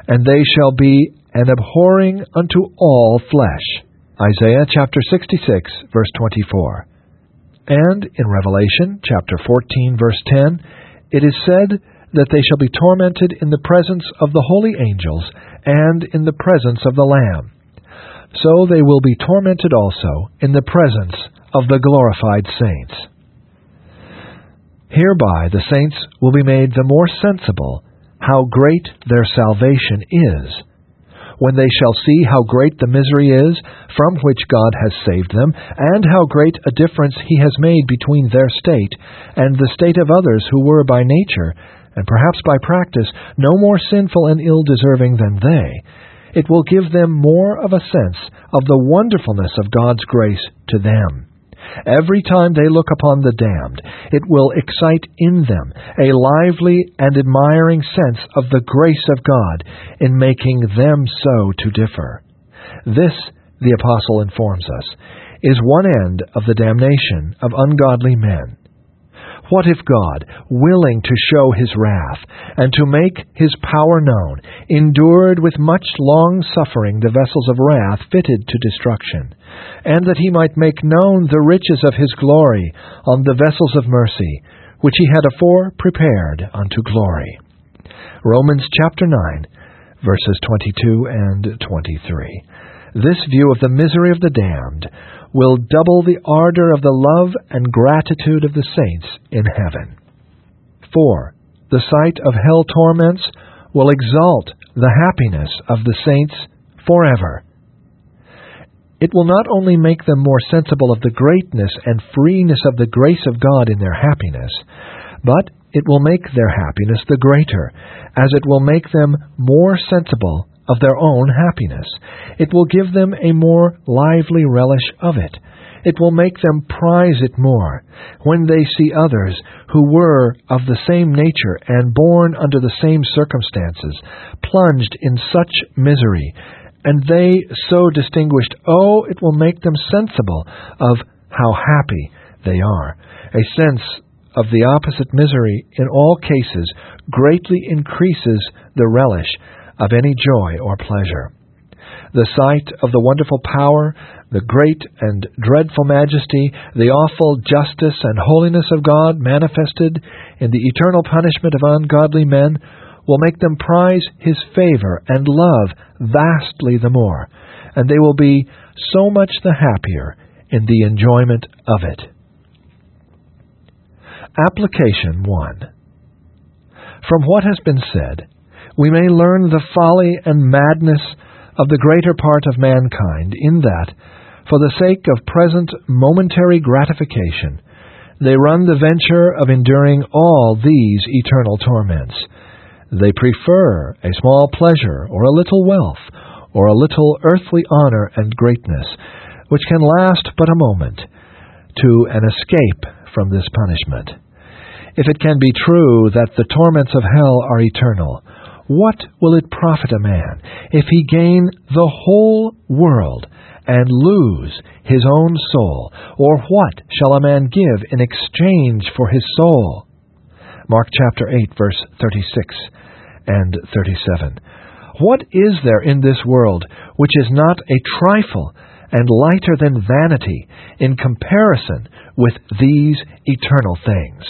and they shall be an abhorring unto all flesh. Isaiah chapter 66, verse 24. And in Revelation chapter 14, verse 10, it is said that they shall be tormented in the presence of the holy angels and in the presence of the Lamb. So they will be tormented also in the presence of the glorified saints. Hereby the saints will be made the more sensible how great their salvation is, when they shall see how great the misery is from which God has saved them, and how great a difference He has made between their state and the state of others who were by nature, and perhaps by practice, no more sinful and ill-deserving than they. It will give them more of a sense of the wonderfulness of God's grace to them. Every time they look upon the damned, it will excite in them a lively and admiring sense of the grace of God in making them so to differ. This, the Apostle informs us, is one end of the damnation of ungodly men. What if God, willing to show His wrath, and to make His power known, endured with much long-suffering the vessels of wrath fitted to destruction, and that He might make known the riches of His glory on the vessels of mercy, which He had afore prepared unto glory? Romans chapter 9, verses 22 and 23. This view of the misery of the damned will double the ardor of the love and gratitude of the saints in heaven. 4. The sight of hell torments will exalt the happiness of the saints forever. It will not only make them more sensible of the greatness and freeness of the grace of God in their happiness, but it will make their happiness the greater, as it will make them more sensible of their own happiness. It will give them a more lively relish of it. It will make them prize it more when they see others who were of the same nature and born under the same circumstances plunged in such misery, and they so distinguished. Oh, it will make them sensible of how happy they are. A sense of the opposite misery in all cases greatly increases the relish of any joy or pleasure. The sight of the wonderful power, the great and dreadful majesty, the awful justice and holiness of God manifested in the eternal punishment of ungodly men will make them prize His favor and love vastly the more, and they will be so much the happier in the enjoyment of it. Application 1. From what has been said, we may learn the folly and madness of the greater part of mankind in that, for the sake of present momentary gratification, they run the venture of enduring all these eternal torments. They prefer a small pleasure or a little wealth or a little earthly honor and greatness, which can last but a moment, to an escape from this punishment. If it can be true that the torments of hell are eternal, what will it profit a man if he gain the whole world and lose his own soul? Or what shall a man give in exchange for his soul? Mark chapter 8, verse 36 and 37. What is there in this world which is not a trifle and lighter than vanity in comparison with these eternal things?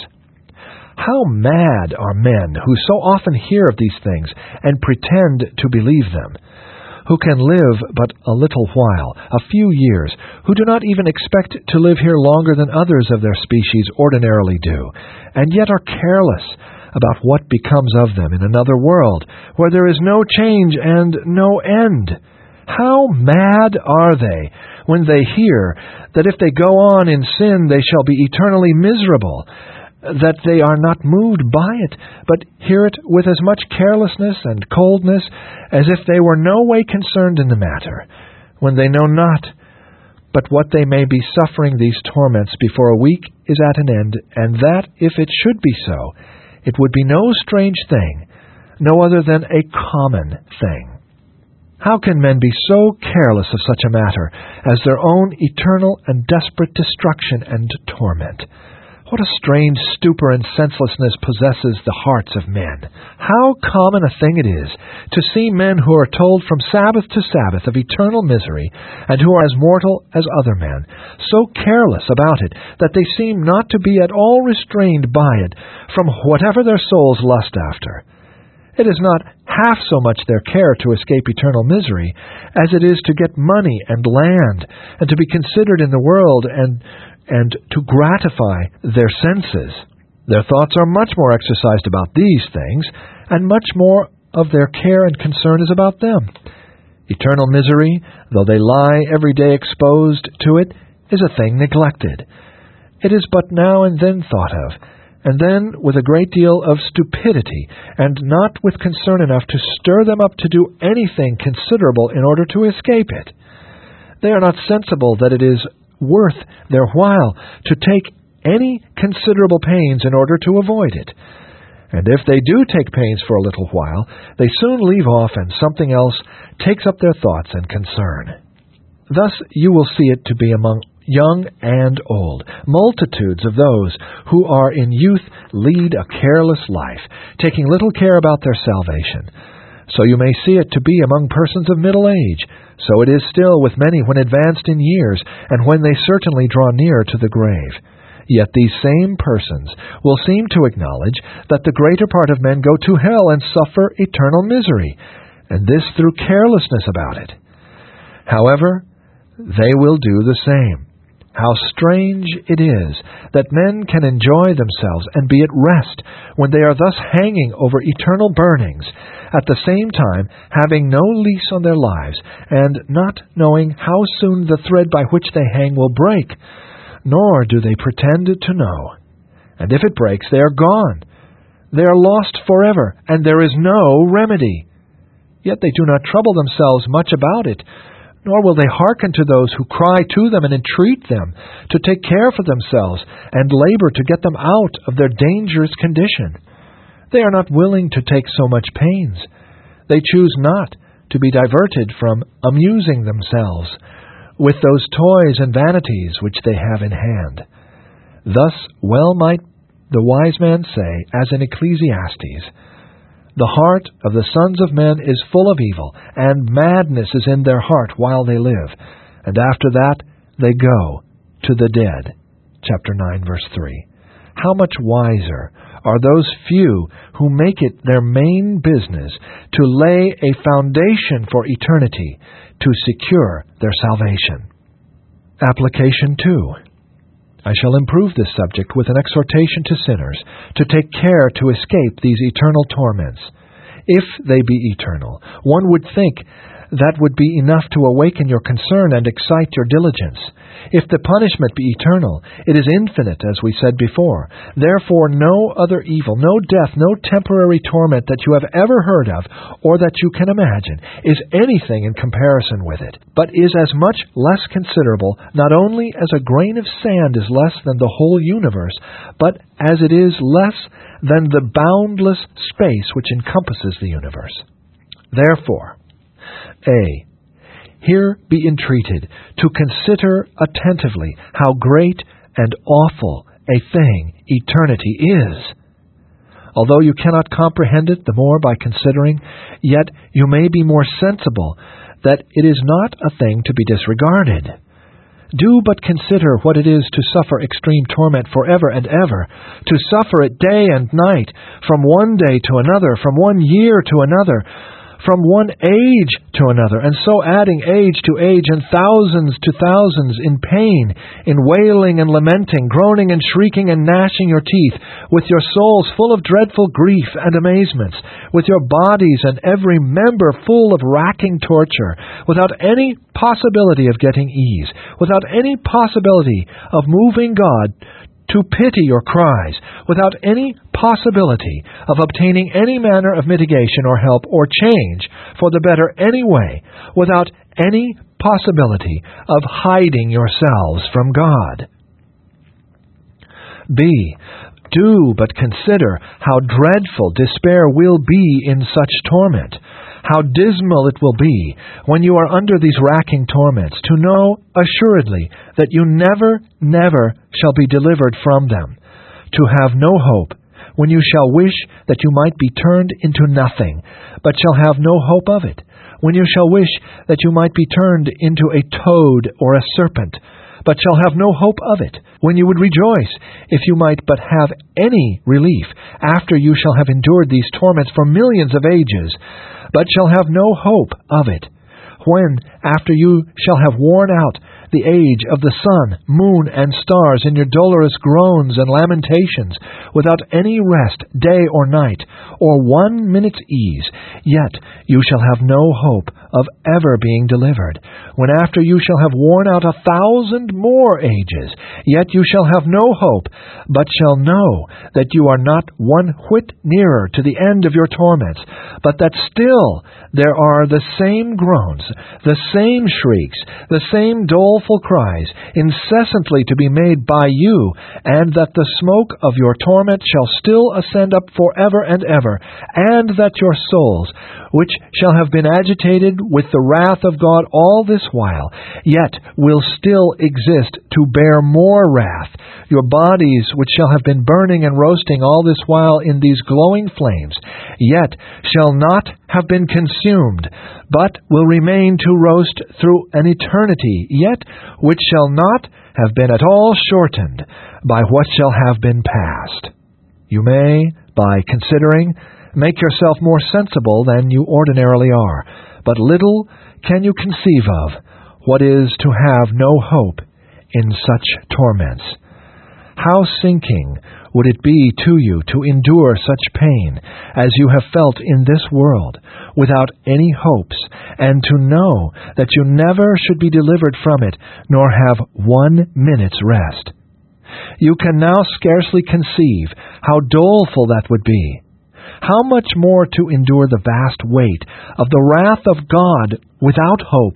How mad are men who so often hear of these things and pretend to believe them, who can live but a little while, a few years, who do not even expect to live here longer than others of their species ordinarily do, and yet are careless about what becomes of them in another world, where there is no change and no end. How mad are they when they hear that if they go on in sin they shall be eternally miserable, that they are not moved by it, but hear it with as much carelessness and coldness as if they were no way concerned in the matter, when they know not but what they may be suffering these torments before a week is at an end, and that, if it should be so, it would be no strange thing, no other than a common thing. How can men be so careless of such a matter as their own eternal and desperate destruction and torment? What a strange stupor and senselessness possesses the hearts of men. How common a thing it is to see men who are told from Sabbath to Sabbath of eternal misery, and who are as mortal as other men, so careless about it that they seem not to be at all restrained by it from whatever their souls lust after. It is not half so much their care to escape eternal misery as it is to get money and land, and to be considered in the world, and to gratify their senses. Their thoughts are much more exercised about these things, and much more of their care and concern is about them. Eternal misery, though they lie every day exposed to it, is a thing neglected. It is but now and then thought of, and then with a great deal of stupidity, and not with concern enough to stir them up to do anything considerable in order to escape it. They are not sensible that it is worth their while to take any considerable pains in order to avoid it. And if they do take pains for a little while, they soon leave off, and something else takes up their thoughts and concern. Thus you will see it to be among young and old. Multitudes of those who are in youth lead a careless life, taking little care about their salvation. So you may see it to be among persons of middle age. So it is still with many when advanced in years, and when they certainly draw near to the grave. Yet these same persons will seem to acknowledge that the greater part of men go to hell and suffer eternal misery, and this through carelessness about it. However, they will do the same. How strange it is that men can enjoy themselves and be at rest when they are thus hanging over eternal burnings, at the same time having no lease on their lives, and not knowing how soon the thread by which they hang will break, nor do they pretend to know. And if it breaks, they are gone. They are lost forever, and there is no remedy. Yet they do not trouble themselves much about it, nor will they hearken to those who cry to them and entreat them to take care for themselves and labor to get them out of their dangerous condition. They are not willing to take so much pains. They choose not to be diverted from amusing themselves with those toys and vanities which they have in hand. Thus well might the wise man say, as in Ecclesiastes, "The heart of the sons of men is full of evil, and madness is in their heart while they live, and after that they go to the dead." Chapter 9, verse 3. How much wiser are those few who make it their main business to lay a foundation for eternity to secure their salvation. Application 2. I shall improve this subject with an exhortation to sinners to take care to escape these eternal torments. If they be eternal, one would think that would be enough to awaken your concern and excite your diligence. If the punishment be eternal, it is infinite, as we said before. Therefore no other evil, no death, no temporary torment that you have ever heard of, or that you can imagine, is anything in comparison with it, but is as much less considerable, not only as a grain of sand is less than the whole universe, but as it is less than the boundless space which encompasses the universe. Therefore, A. Here be entreated to consider attentively how great and awful a thing eternity is. Although you cannot comprehend it the more by considering, yet you may be more sensible that it is not a thing to be disregarded. Do but consider what it is to suffer extreme torment forever and ever, to suffer it day and night, from one day to another, from one year to another, from one age to another, and so adding age to age and thousands to thousands, in pain, in wailing and lamenting, groaning and shrieking and gnashing your teeth, with your souls full of dreadful grief and amazements, with your bodies and every member full of racking torture, without any possibility of getting ease, without any possibility of moving God to pity your cries, without any possibility of obtaining any manner of mitigation or help or change for the better anyway, without any possibility of hiding yourselves from God. B. Do but consider how dreadful despair will be in such torment, how dismal it will be when you are under these racking torments, to know assuredly that you never shall be delivered from them. to have no hope, when you shall wish that you might be turned into nothing, but shall have no hope of it, when you shall wish that you might be turned into a toad or a serpent, but shall have no hope of it, when you would rejoice if you might but have any relief, after you shall have endured these torments for millions of ages, but shall have no hope of it, when, after you shall have worn out the age of the sun, moon, and stars in your dolorous groans and lamentations, without any rest, day or night, or 1 minute's ease, yet you shall have no hope of ever being delivered. When after you shall have worn out 1,000 more ages, yet you shall have no hope, but shall know that you are not one whit nearer to the end of your torments, but that still there are the same groans, the same shrieks, the same doleful cries, incessantly to be made by you, and that the smoke of your torment shall still ascend up forever and ever, and that your souls, which shall have been agitated with the wrath of God all this while, yet will still exist to bear more wrath, your bodies, which shall have been burning and roasting all this while in these glowing flames, yet shall not have been consumed, but will remain to roast through an eternity, yet which shall not have been at all shortened by what shall have been past. You may, by considering, make yourself more sensible than you ordinarily are, but little can you conceive of what is to have no hope in such torments. How sinking would it be to you to endure such pain as you have felt in this world, without any hopes, and to know that you never should be delivered from it, nor have 1 minute's rest. You can now scarcely conceive how doleful that would be. How much more to endure the vast weight of the wrath of God without hope?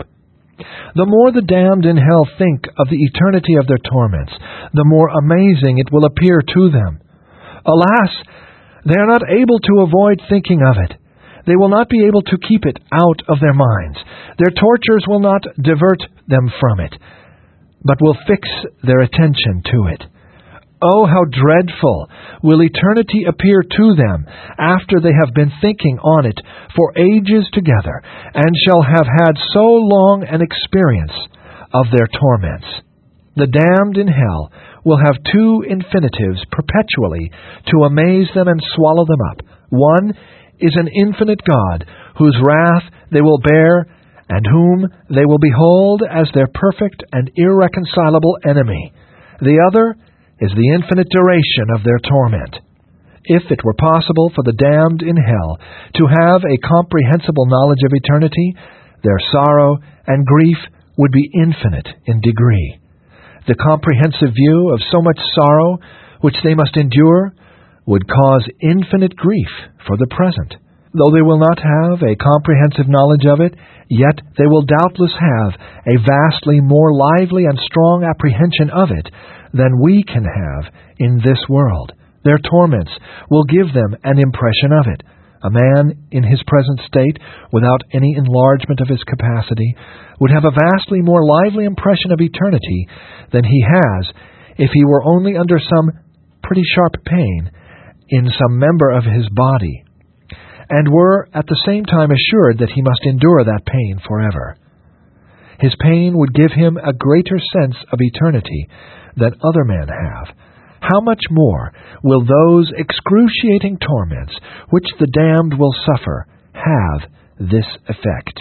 The more the damned in hell think of the eternity of their torments, the more amazing it will appear to them. Alas, they are not able to avoid thinking of it. They will not be able to keep it out of their minds. Their tortures will not divert them from it, but will fix their attention to it. Oh, how dreadful will eternity appear to them after they have been thinking on it for ages together, and shall have had so long an experience of their torments. The damned in hell will have 2 infinitives perpetually to amaze them and swallow them up. One is an infinite God, whose wrath they will bear, and whom they will behold as their perfect and irreconcilable enemy. The other is the infinite duration of their torment. If it were possible for the damned in hell to have a comprehensible knowledge of eternity, their sorrow and grief would be infinite in degree. The comprehensive view of so much sorrow which they must endure would cause infinite grief for the present. Though they will not have a comprehensive knowledge of it, yet they will doubtless have a vastly more lively and strong apprehension of it than we can have in this world. Their torments will give them an impression of it. A man in his present state, without any enlargement of his capacity, would have a vastly more lively impression of eternity than he has if he were only under some pretty sharp pain in some member of his body, and were at the same time assured that he must endure that pain forever. His pain would give him a greater sense of eternity than other men have. How much more will those excruciating torments which the damned will suffer have this effect?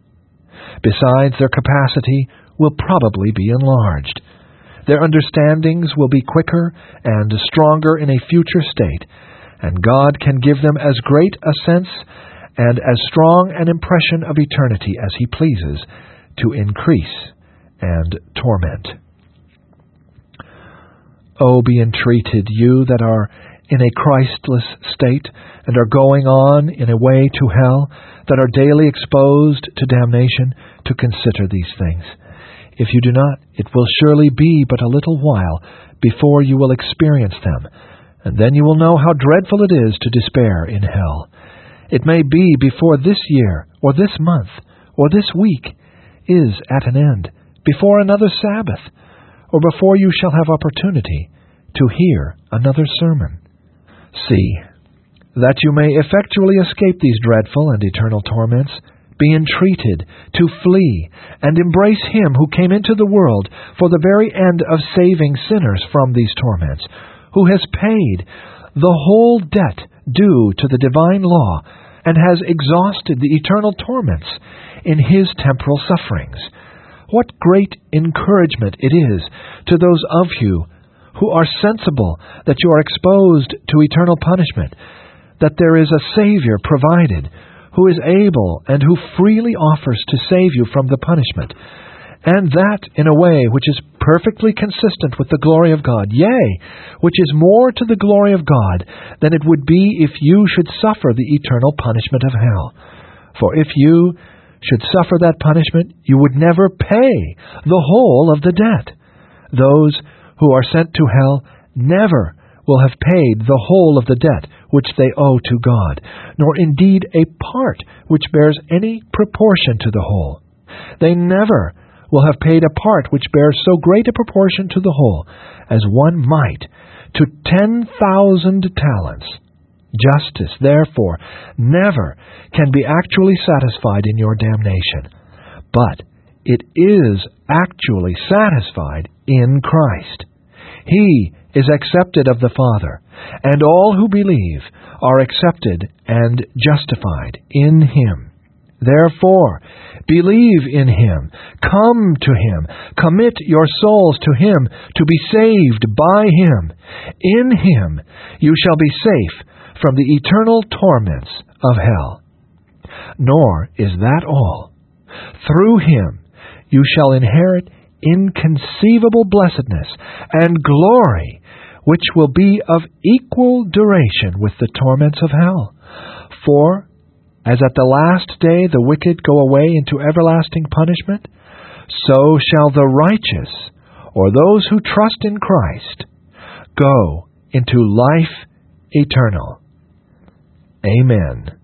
Besides, their capacity will probably be enlarged. Their understandings will be quicker and stronger in a future state, and God can give them as great a sense and as strong an impression of eternity as He pleases to increase and torment. Oh, be entreated, you that are in a Christless state, and are going on in a way to hell, that are daily exposed to damnation, to consider these things. If you do not, it will surely be but a little while before you will experience them, and then you will know how dreadful it is to despair in hell. It may be before this year, or this month, or this week is at an end, before another Sabbath, or before you shall have opportunity to hear another sermon. See, that you may effectually escape these dreadful and eternal torments, be entreated to flee and embrace Him who came into the world for the very end of saving sinners from these torments, who has paid the whole debt due to the divine law and has exhausted the eternal torments in His temporal sufferings. What great encouragement it is to those of you who are sensible that you are exposed to eternal punishment, that there is a Savior provided, who is able and who freely offers to save you from the punishment, and that in a way which is perfectly consistent with the glory of God, yea, which is more to the glory of God than it would be if you should suffer the eternal punishment of hell. For if you should suffer that punishment, you would never pay the whole of the debt. Those who are sent to hell never will have paid the whole of the debt which they owe to God, nor indeed a part which bears any proportion to the whole. They never will have paid a part which bears so great a proportion to the whole as one mite to 10,000 talents. Justice, therefore, never can be actually satisfied in your damnation, but it is actually satisfied in Christ. He is accepted of the Father, and all who believe are accepted and justified in Him. Therefore, believe in Him, come to Him, commit your souls to Him to be saved by Him. In Him you shall be safe from the eternal torments of hell. Nor is that all. Through Him you shall inherit inconceivable blessedness and glory, which will be of equal duration with the torments of hell. For, as at the last day the wicked go away into everlasting punishment, so shall the righteous, or those who trust in Christ, go into life eternal. Amen.